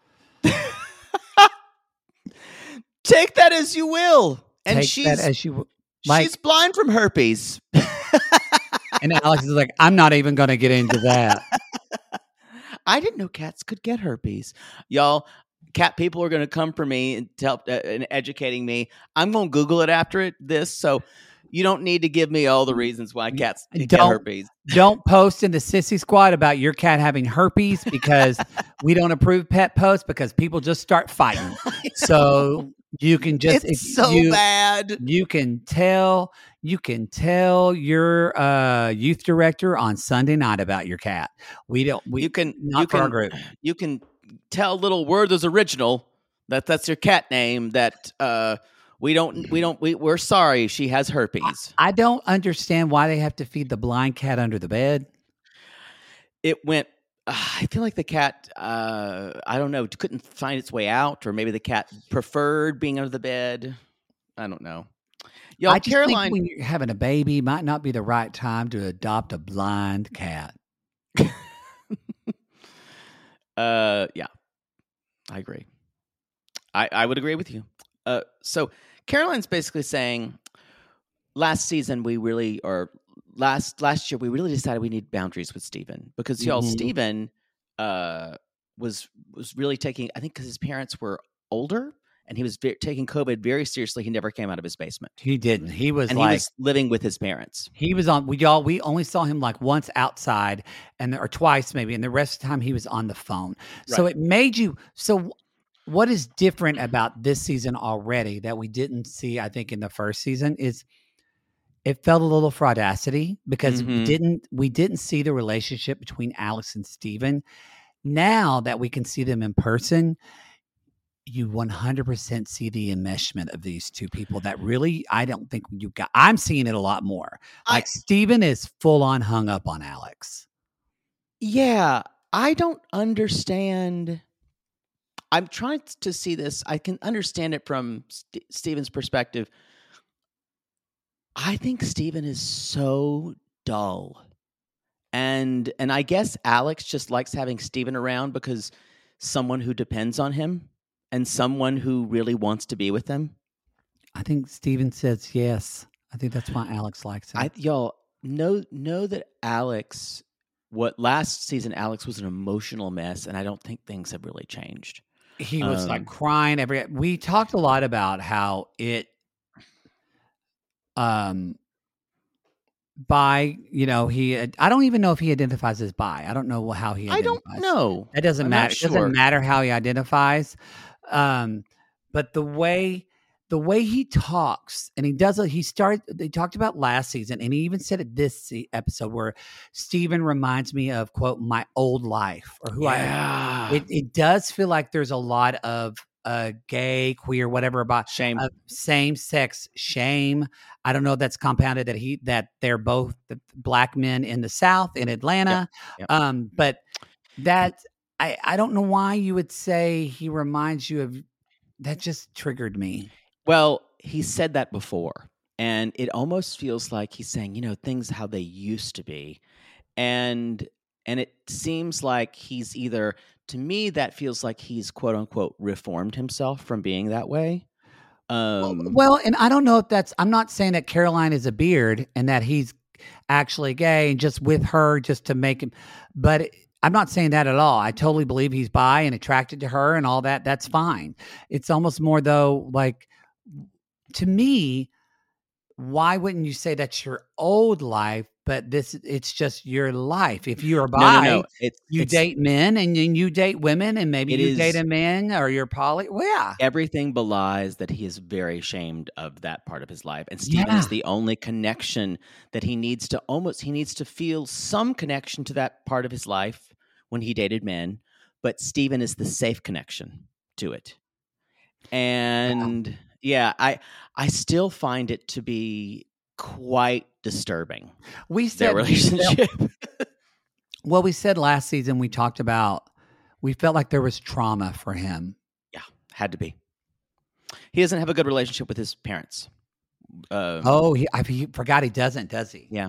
Take that as you will. And Take she's that as you like. she's blind from herpes. And Alex is like, I'm not even going to get into that. I didn't know cats could get herpes. Y'all, cat people are going to come for me and help uh, and educating me. I'm going to Google it after it, this, so you don't need to give me all the reasons why cats get Don't- herpes. Don't post in the Sissy Squad about your cat having herpes because we don't approve pet posts because people just start fighting. So you can just It's if so you, bad. You can tell you can tell your uh, youth director on Sunday night about your cat. We don't. We You can not you for our can group. you can tell little Werther's original that that's your cat name that uh, We don't. We don't. We, we're sorry. She has herpes. I don't understand why they have to feed the blind cat under the bed. It went. Uh, I feel like the cat. Uh, I don't know. Couldn't find its way out, or maybe the cat preferred being under the bed. I don't know. Y'all, I just Caroline. think when you're having a baby, might not be the right time to adopt a blind cat. uh, yeah, I agree. I I would agree with you. Uh, so Caroline's basically saying, last season we really, or last last year we really decided we need boundaries with Steven because y'all Mhm. Steven uh was was really taking, I think because his parents were older and he was ve- taking COVID very seriously. He never came out of his basement, He didn't. He was and like he was living with his parents. he was on. We y'all. We only saw him like once outside, and or twice maybe, and the rest of the time he was on the phone. So Right. it made you. So what is different about this season already that we didn't see? I think in the first season is it felt a little fraudacity because we Mhm. didn't we didn't see the relationship between Alex and Steven. Now that we can see them in person, you one hundred percent see the enmeshment of these two people that really, I don't think you got. I'm seeing it a lot more. I- Like Steven is full on hung up on Alex. Yeah, I don't understand. I'm trying to see this. I can understand it from St- Steven's perspective. I think Steven is so dull. And and I guess Alex just likes having Steven around because someone who depends on him and someone who really wants to be with him. I think Steven says yes. I think that's why Alex likes him. I y'all know know that Alex, what last season Alex was an emotional mess, and I don't think things have really changed. he was um, like crying every. We talked a lot about how it, um, bi. You know, he. I don't even know if he identifies as bi. I don't know how he. I don't identifies. know. It doesn't I'm not matter. It sure. doesn't matter how he identifies. Um, but the way the way he talks, and he does it, he started, they talked about last season, and he even said it this se- episode where Steven reminds me of, quote, my old life, or who I Yeah. it, it does feel like there's a lot of uh gay, queer, whatever about Shame. uh, same sex shame. I don't know if that's compounded that he that they're both the black men in the South in Atlanta. Yep. Um, but that I I don't know why you would say he reminds you of that. Just triggered me. Well, he said that before, and it almost feels like he's saying, you know, things how they used to be. And and it seems like he's either, to me, that feels like he's quote unquote reformed himself from being that way. Um Well, and I don't know if that's, I'm not saying that Caroline is a beard and that he's actually gay and just with her just to make him, but it- I'm not saying that at all. I totally believe he's bi and attracted to her and all that. That's fine. It's almost more though, like, to me, why wouldn't you say that's your old life, but this, it's just your life? If you're bi, no, no, no. It's, you it's date men and then you date women and maybe It you date is- a man or you're poly. Well, yeah. everything belies that he is very ashamed of that part of his life. And Steven Yeah. is the only connection that he needs to almost, he needs to feel some connection to that part of his life when he dated men. But Steven is the safe connection to it. And yeah, I I still find it to be quite disturbing, We their said, relationship. well, we said last season, we talked about, we felt like there was trauma for him. Yeah, had to be. He doesn't have a good relationship with his parents. Um, Oh, he, I he forgot he doesn't, does he? yeah.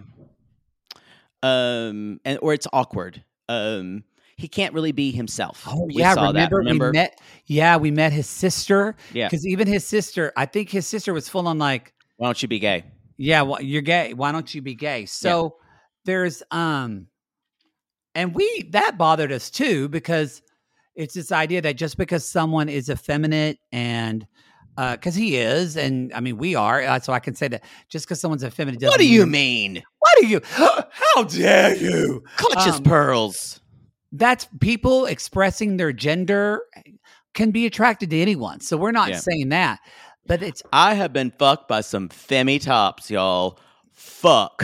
Um, and or it's awkward. Um, he can't really be himself. Oh, We yeah. saw that. remember, Remember? we met, yeah, we met his sister. Yeah. Because even his sister, I think his sister was full on like, Why don't you be gay? yeah, well, you're gay. Why don't you be gay? So there's, um, and we, that bothered us too, because it's this idea that just because someone is effeminate and, uh, cause he is, and I mean, we are, uh, so I can say that just because someone's effeminate doesn't What do you mean- mean? What do you, how dare you? Clutch his Um, pearls. That's people expressing their gender can be attracted to anyone. So we're not Yeah. saying that, but it's, I have been fucked by some femmy tops, y'all. Fuck.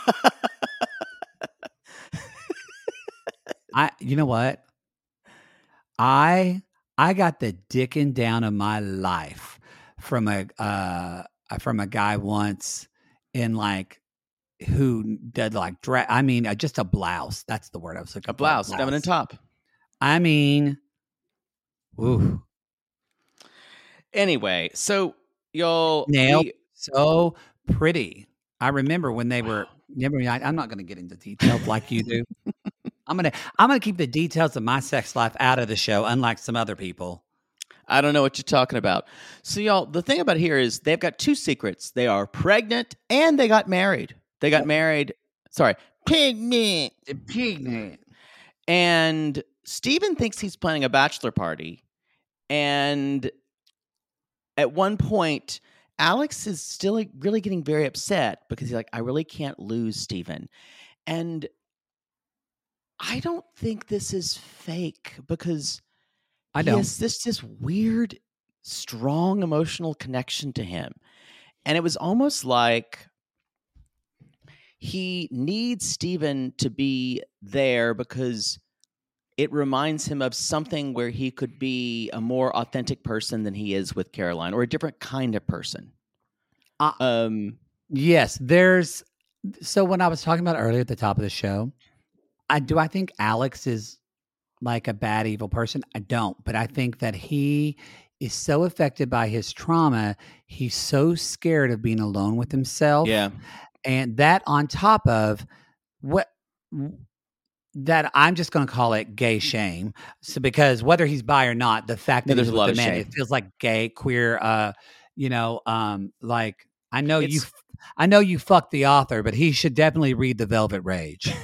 I, you know what? I, I got the dicking down of my life from a uh, from a guy once in like who did like dra- I mean, uh, just a blouse. That's the word I was looking A for. blouse, feminine top. I mean, ooh, Anyway, so y'all, nail we- so pretty. I remember when they were. Never mind. I'm not going to get into details like you do. I'm gonna I'm gonna keep the details of my sex life out of the show, unlike some other people. I don't know what you're talking about. So, y'all, the thing about here is they've got two secrets. They are pregnant and they got married. They got married. Sorry, pregnant. Pregnant. And Steven thinks he's planning a bachelor party. And at one point, Alex is still like, really getting very upset because he's like, I really can't lose Steven. And I don't think this is fake because I he don't. has this this weird, strong emotional connection to him. And it was almost like he needs Steven to be there because it reminds him of something where he could be a more authentic person than he is with Caroline, or a different kind of person. Uh, Um, yes, there's. So when I was talking about earlier at the top of the show, I do. I think Alex is like a bad, evil person. I don't, but I think that he is so affected by his trauma. He's so scared of being alone with himself. yeah. And that on top of what that I'm just going to call it gay shame. So because whether he's bi or not, the fact No, that there's he's a lot with a of man, shame. it feels like gay, queer, uh, you know, um, like I know you, It's- I know you fucked the author, but he should definitely read The Velvet Rage.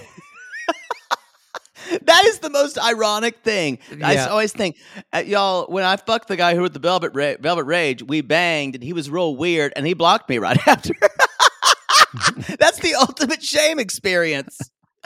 That is the most ironic thing. I Yeah. s- always think, uh, y'all, when I fucked the guy who wrote the Velvet, Ra- Velvet Rage, we banged and he was real weird and he blocked me right after. That's the ultimate shame experience.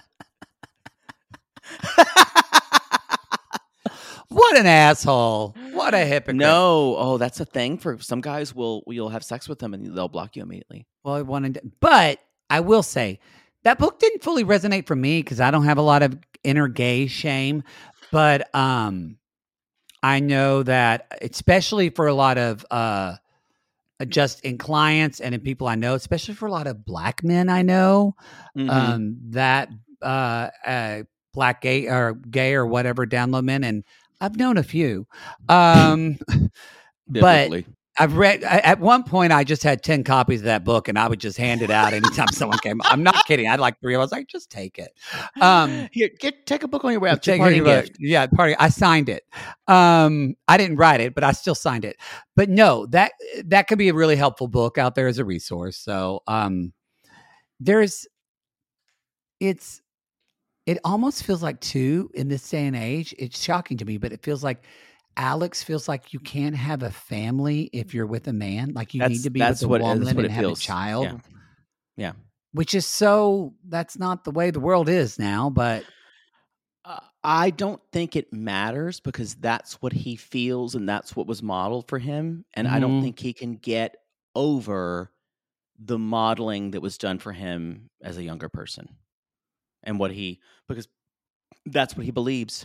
What an asshole. What a hypocrite. No, oh, that's a thing for some guys. Will you'll have sex with them and they'll block you immediately. Well, I wanted, to, but I will say that book didn't fully resonate for me because I don't have a lot of inner gay shame. But um, I know that, especially for a lot of uh, just in clients and in people I know, especially for a lot of black men I know, Mhm. um, that uh, uh, black gay or gay or whatever download men, and I've known a few. Um, but Biblically. I've read I- at one point. I just had ten copies of that book, and I would just hand it out anytime someone came. I'm not kidding. I'd like three. I was like, just take it. Um, Here, get take a book on your way out. It's your take party your book. gift. Yeah, party. I signed it. Um, I didn't write it, but I still signed it. But no, that that could be a really helpful book out there as a resource. So um, there's, it's, it almost feels like too in this day and age. It's shocking to me, but it feels like Alex feels like you can't have a family if you're with a man. Like you That's- need to be that's with a what it- woman that's what and it have feels. a child. Yeah. Yeah. Which is so, that's not the way the world is now, but Uh, I don't think it matters because that's what he feels and that's what was modeled for him. And I don't Mhm. think he can get over the modeling that was done for him as a younger person and what he, because that's what he believes.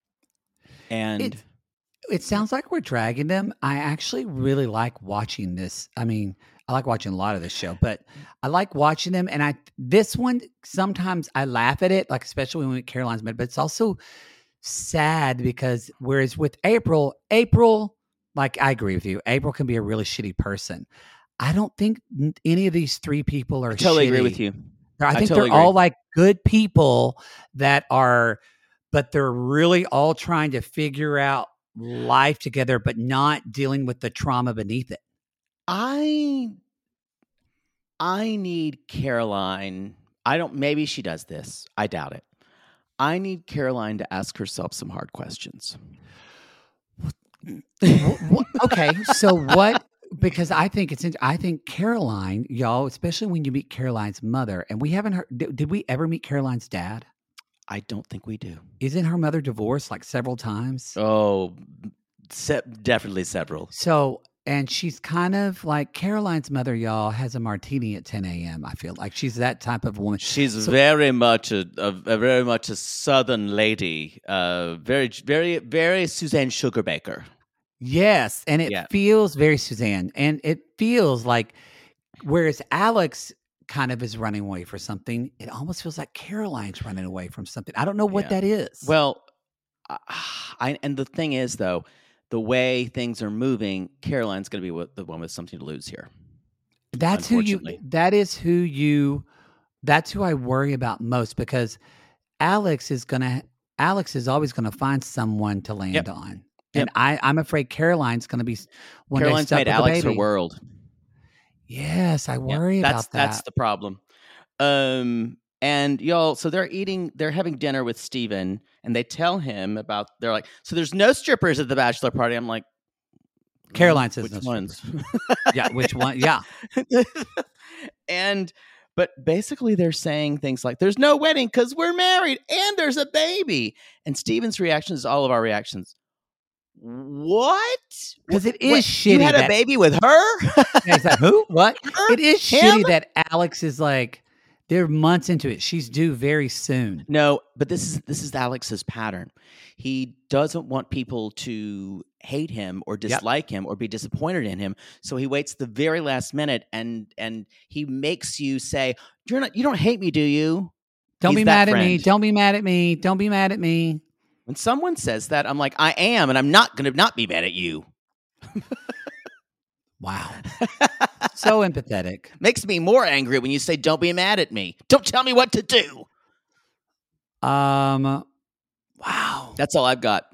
And It's- it sounds like we're dragging them. I actually really like watching this. I mean, I like watching a lot of this show, but I like watching them. And I, this one, sometimes I laugh at it, like especially when Caroline's met, but it's also sad because whereas with April, April, like I agree with you, April can be a really shitty person. I don't think n- any of these three people are I totally agree shitty. with you. I I think totally they're all agree. like good people that are, but they're really all trying to figure out life together, but not dealing with the trauma beneath it. I I need Caroline. I don't maybe she does this. I doubt it. I need Caroline to ask herself some hard questions. Wh- wh- okay, so what? Because I think it's. int- I think Caroline, y'all, especially when you meet Caroline's mother, and we haven't heard. Did, did we ever meet Caroline's dad? I don't think we do. Isn't her mother divorced like several times? Oh, se- definitely several. So, and she's kind of like Caroline's mother, y'all, has a martini at ten a.m. I feel like she's that type of woman. She's So- very much a, a, a very much a southern lady. Uh, very very very Suzanne Sugarbaker. Yes, and it Yeah. feels very Suzanne, and it feels like whereas Alex kind of is running away for something, it almost feels like Caroline's running away from something. I don't know what Yeah. that is. Well, I, I and the thing is though, the way things are moving, Caroline's going to be what, the one with something to lose here. that's who you. unfortunately. That is who you. That's who I worry about most because Alex is gonna. Alex is always going to find someone to land Yep. on, Yep. and I, I'm afraid Caroline's going to be one day Caroline's stuck made with the Alex her baby. world. Yes, I Yeah, worry that's about that. that's the problem. Um, and y'all, so they're eating, they're having dinner with Steven, and they tell him about. They're like, so there's no strippers at the bachelor party. I'm like, Caroline says which no ones? yeah, which one? Yeah. And but basically they're saying things like there's no wedding because we're married and there's a baby. And Steven's reaction is all of our reactions. What? 'Cause it Wh- what, is You shitty had a that- baby with her? Yeah, it's like, who? What? Her? It is Him? shitty that Alex is like, they're months into it. She's due very soon. No, but this is this is Alex's pattern. He doesn't want people to hate him or dislike him or be disappointed in him. So he waits the very last minute and and he makes you say, You're not you don't hate me, do you? Don't He's be that mad at me. friend. Don't be mad at me. Don't be mad at me. When someone says that, I'm like, I am, and I'm not gonna not be mad at you. Wow. So empathetic. Makes me more angry when you say, Don't be mad at me. Don't tell me what to do. Um, wow. That's all I've got.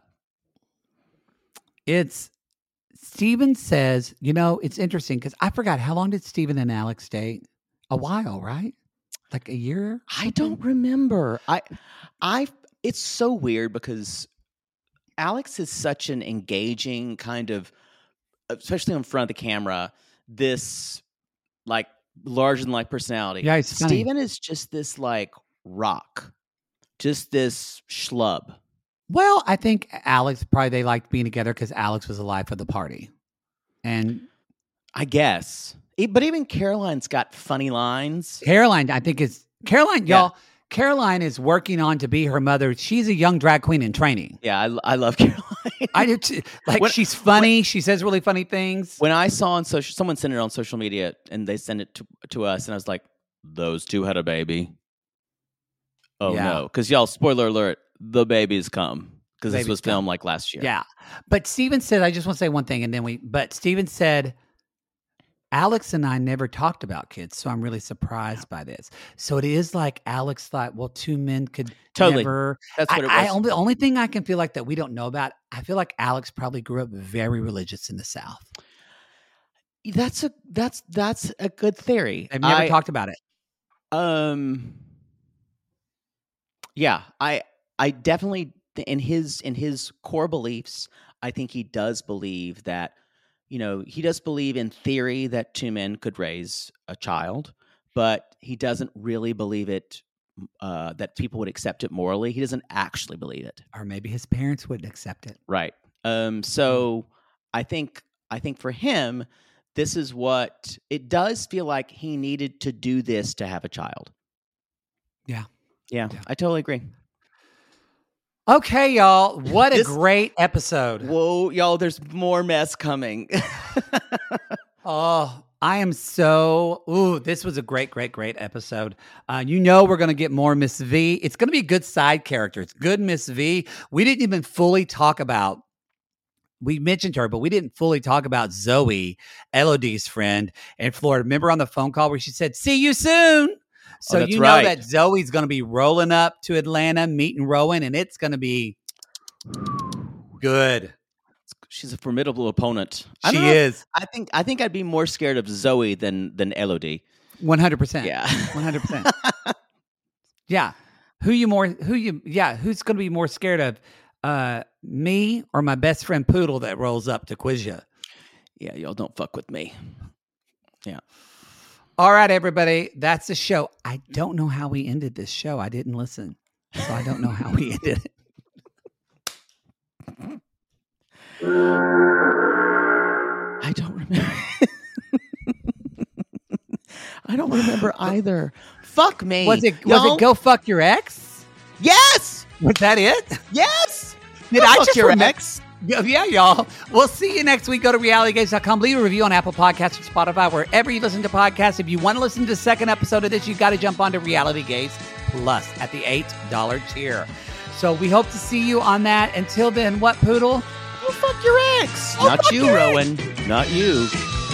It's Steven says, you know, it's interesting because I forgot how long did Steven and Alex date? A while, right? Like a year? I don't remember. I I it's so weird because Alex is such an engaging kind of, especially in front of the camera, this like larger than life personality. Yeah, he's funny. Steven is just this like rock. Just this schlub. Well, I think Alex probably they liked being together because Alex was the life of the party. And I guess. E- But even Caroline's got funny lines. Caroline, I think is Caroline, Yeah. y'all. Caroline is working on to be her mother. She's a young drag queen in training. Yeah, I, I love Caroline. I do too. Like When- she's funny. she says really funny things. When I saw on social, someone sent it on social media and they sent it to, to us, and I was like, those two had a baby. Oh Yeah. no. Because y'all, spoiler alert, the baby's come. Because this Baby's was come. filmed like last year. Yeah. But Steven said, I just want to say one thing and then we, but Steven said, Alex and I never talked about kids. So I'm really surprised by this. So it is like Alex thought, well, two men could Totally. never. That's what I, it I was. only, the only thing I can feel like that we don't know about, I feel like Alex probably grew up very religious in the South. That's a that's that's a good theory. They've never I- talked about it. Um. Yeah, I I definitely in his in his core beliefs, I think he does believe that, you know, he does believe in theory that two men could raise a child, but he doesn't really believe it. Uh, that people would accept it morally. He doesn't actually believe it. Or maybe his parents wouldn't accept it. Right. Um. So I think I think for him, this is what it does feel like he needed to do this to have a child. Yeah. Yeah, Yeah. I totally agree. Okay, y'all. What a This- great episode. Whoa, y'all, there's more mess coming. Oh, I am so. Ooh, this was a great, great, great episode. Uh, you know, we're going to get more Miss V. It's going to be good side characters. Good Miss V. We didn't even fully talk about. We mentioned her, but we didn't fully talk about Zoe, Elodie's friend in Florida. Remember on the phone call where she said, "See you soon." So that's you know right. that Zoe's going to be rolling up to Atlanta, meeting Rowan, and it's going to be good. She's a formidable opponent. I She don't know. is I think I think I'd be more scared of Zoe than than Elodie. one hundred percent. Yeah. one hundred percent. Yeah. Who you more who you yeah, who's going to be more scared of uh me or my best friend Poodle that rolls up to quiz you? Yeah, y'all don't fuck with me. All right, everybody, that's the show. I don't know how we ended this show. I didn't listen. So I don't know how we ended it. I don't remember. I don't remember either. Fuck me. Was it was y'all. it go fuck your ex? Yes. Was that it? Yes. Did Go I fuck just your remem- ex? Yeah, yeah, y'all. We'll see you next week. Go to reality gaze dot com. Leave a review on Apple Podcasts or Spotify, wherever you listen to podcasts. If you want to listen to the second episode of this, you got to jump onto Reality Gaze Plus at the eight dollars tier. So we hope to see you on that. Until then, what, Poodle? Oh, fuck your ex. Oh, Not fuck you, your Rowan. Not you.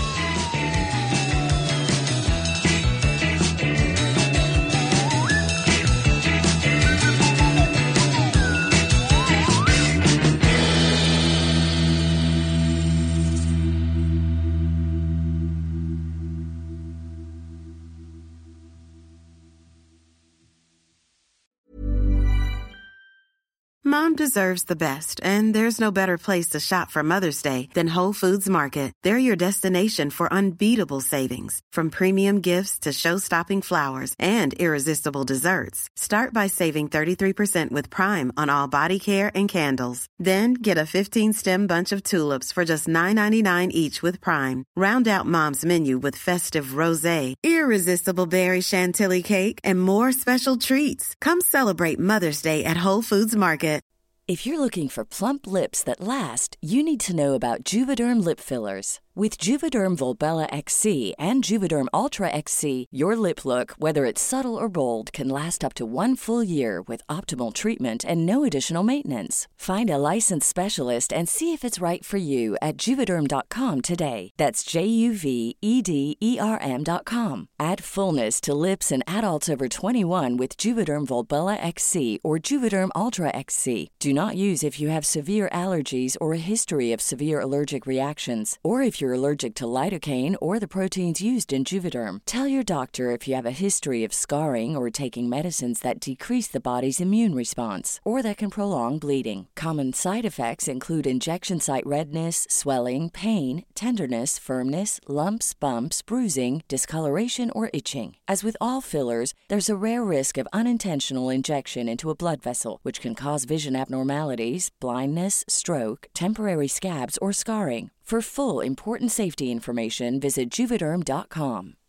Mom deserves the best, and there's no better place to shop for Mother's Day than Whole Foods Market. They're your destination for unbeatable savings, from premium gifts to show-stopping flowers and irresistible desserts. Start by saving thirty-three percent with Prime on all body care and candles. Then get a fifteen-stem bunch of tulips for just nine ninety-nine each with Prime. Round out Mom's menu with festive rosé, irresistible berry chantilly cake, and more special treats. Come celebrate Mother's Day at Whole Foods Market. If you're looking for plump lips that last, you need to know about Juvederm lip fillers. With Juvederm Volbella X C and Juvederm Ultra X C, your lip look, whether it's subtle or bold, can last up to one full year with optimal treatment and no additional maintenance. Find a licensed specialist and see if it's right for you at Juvederm dot com today. That's J U V E D E R M dot com. Add fullness to lips in adults over twenty-one with Juvederm Volbella X C or Juvederm Ultra X C. Do not use if you have severe allergies or a history of severe allergic reactions, or if you're allergic to lidocaine or the proteins used in Juvederm. Tell your doctor if you have a history of scarring or taking medicines that decrease the body's immune response or that can prolong bleeding. Common side effects include injection site redness, swelling, pain, tenderness, firmness, lumps, bumps, bruising, discoloration, or itching. As with all fillers, there's a rare risk of unintentional injection into a blood vessel, which can cause vision abnormalities, blindness, stroke, temporary scabs, or scarring. For full, important safety information, visit Juvederm dot com.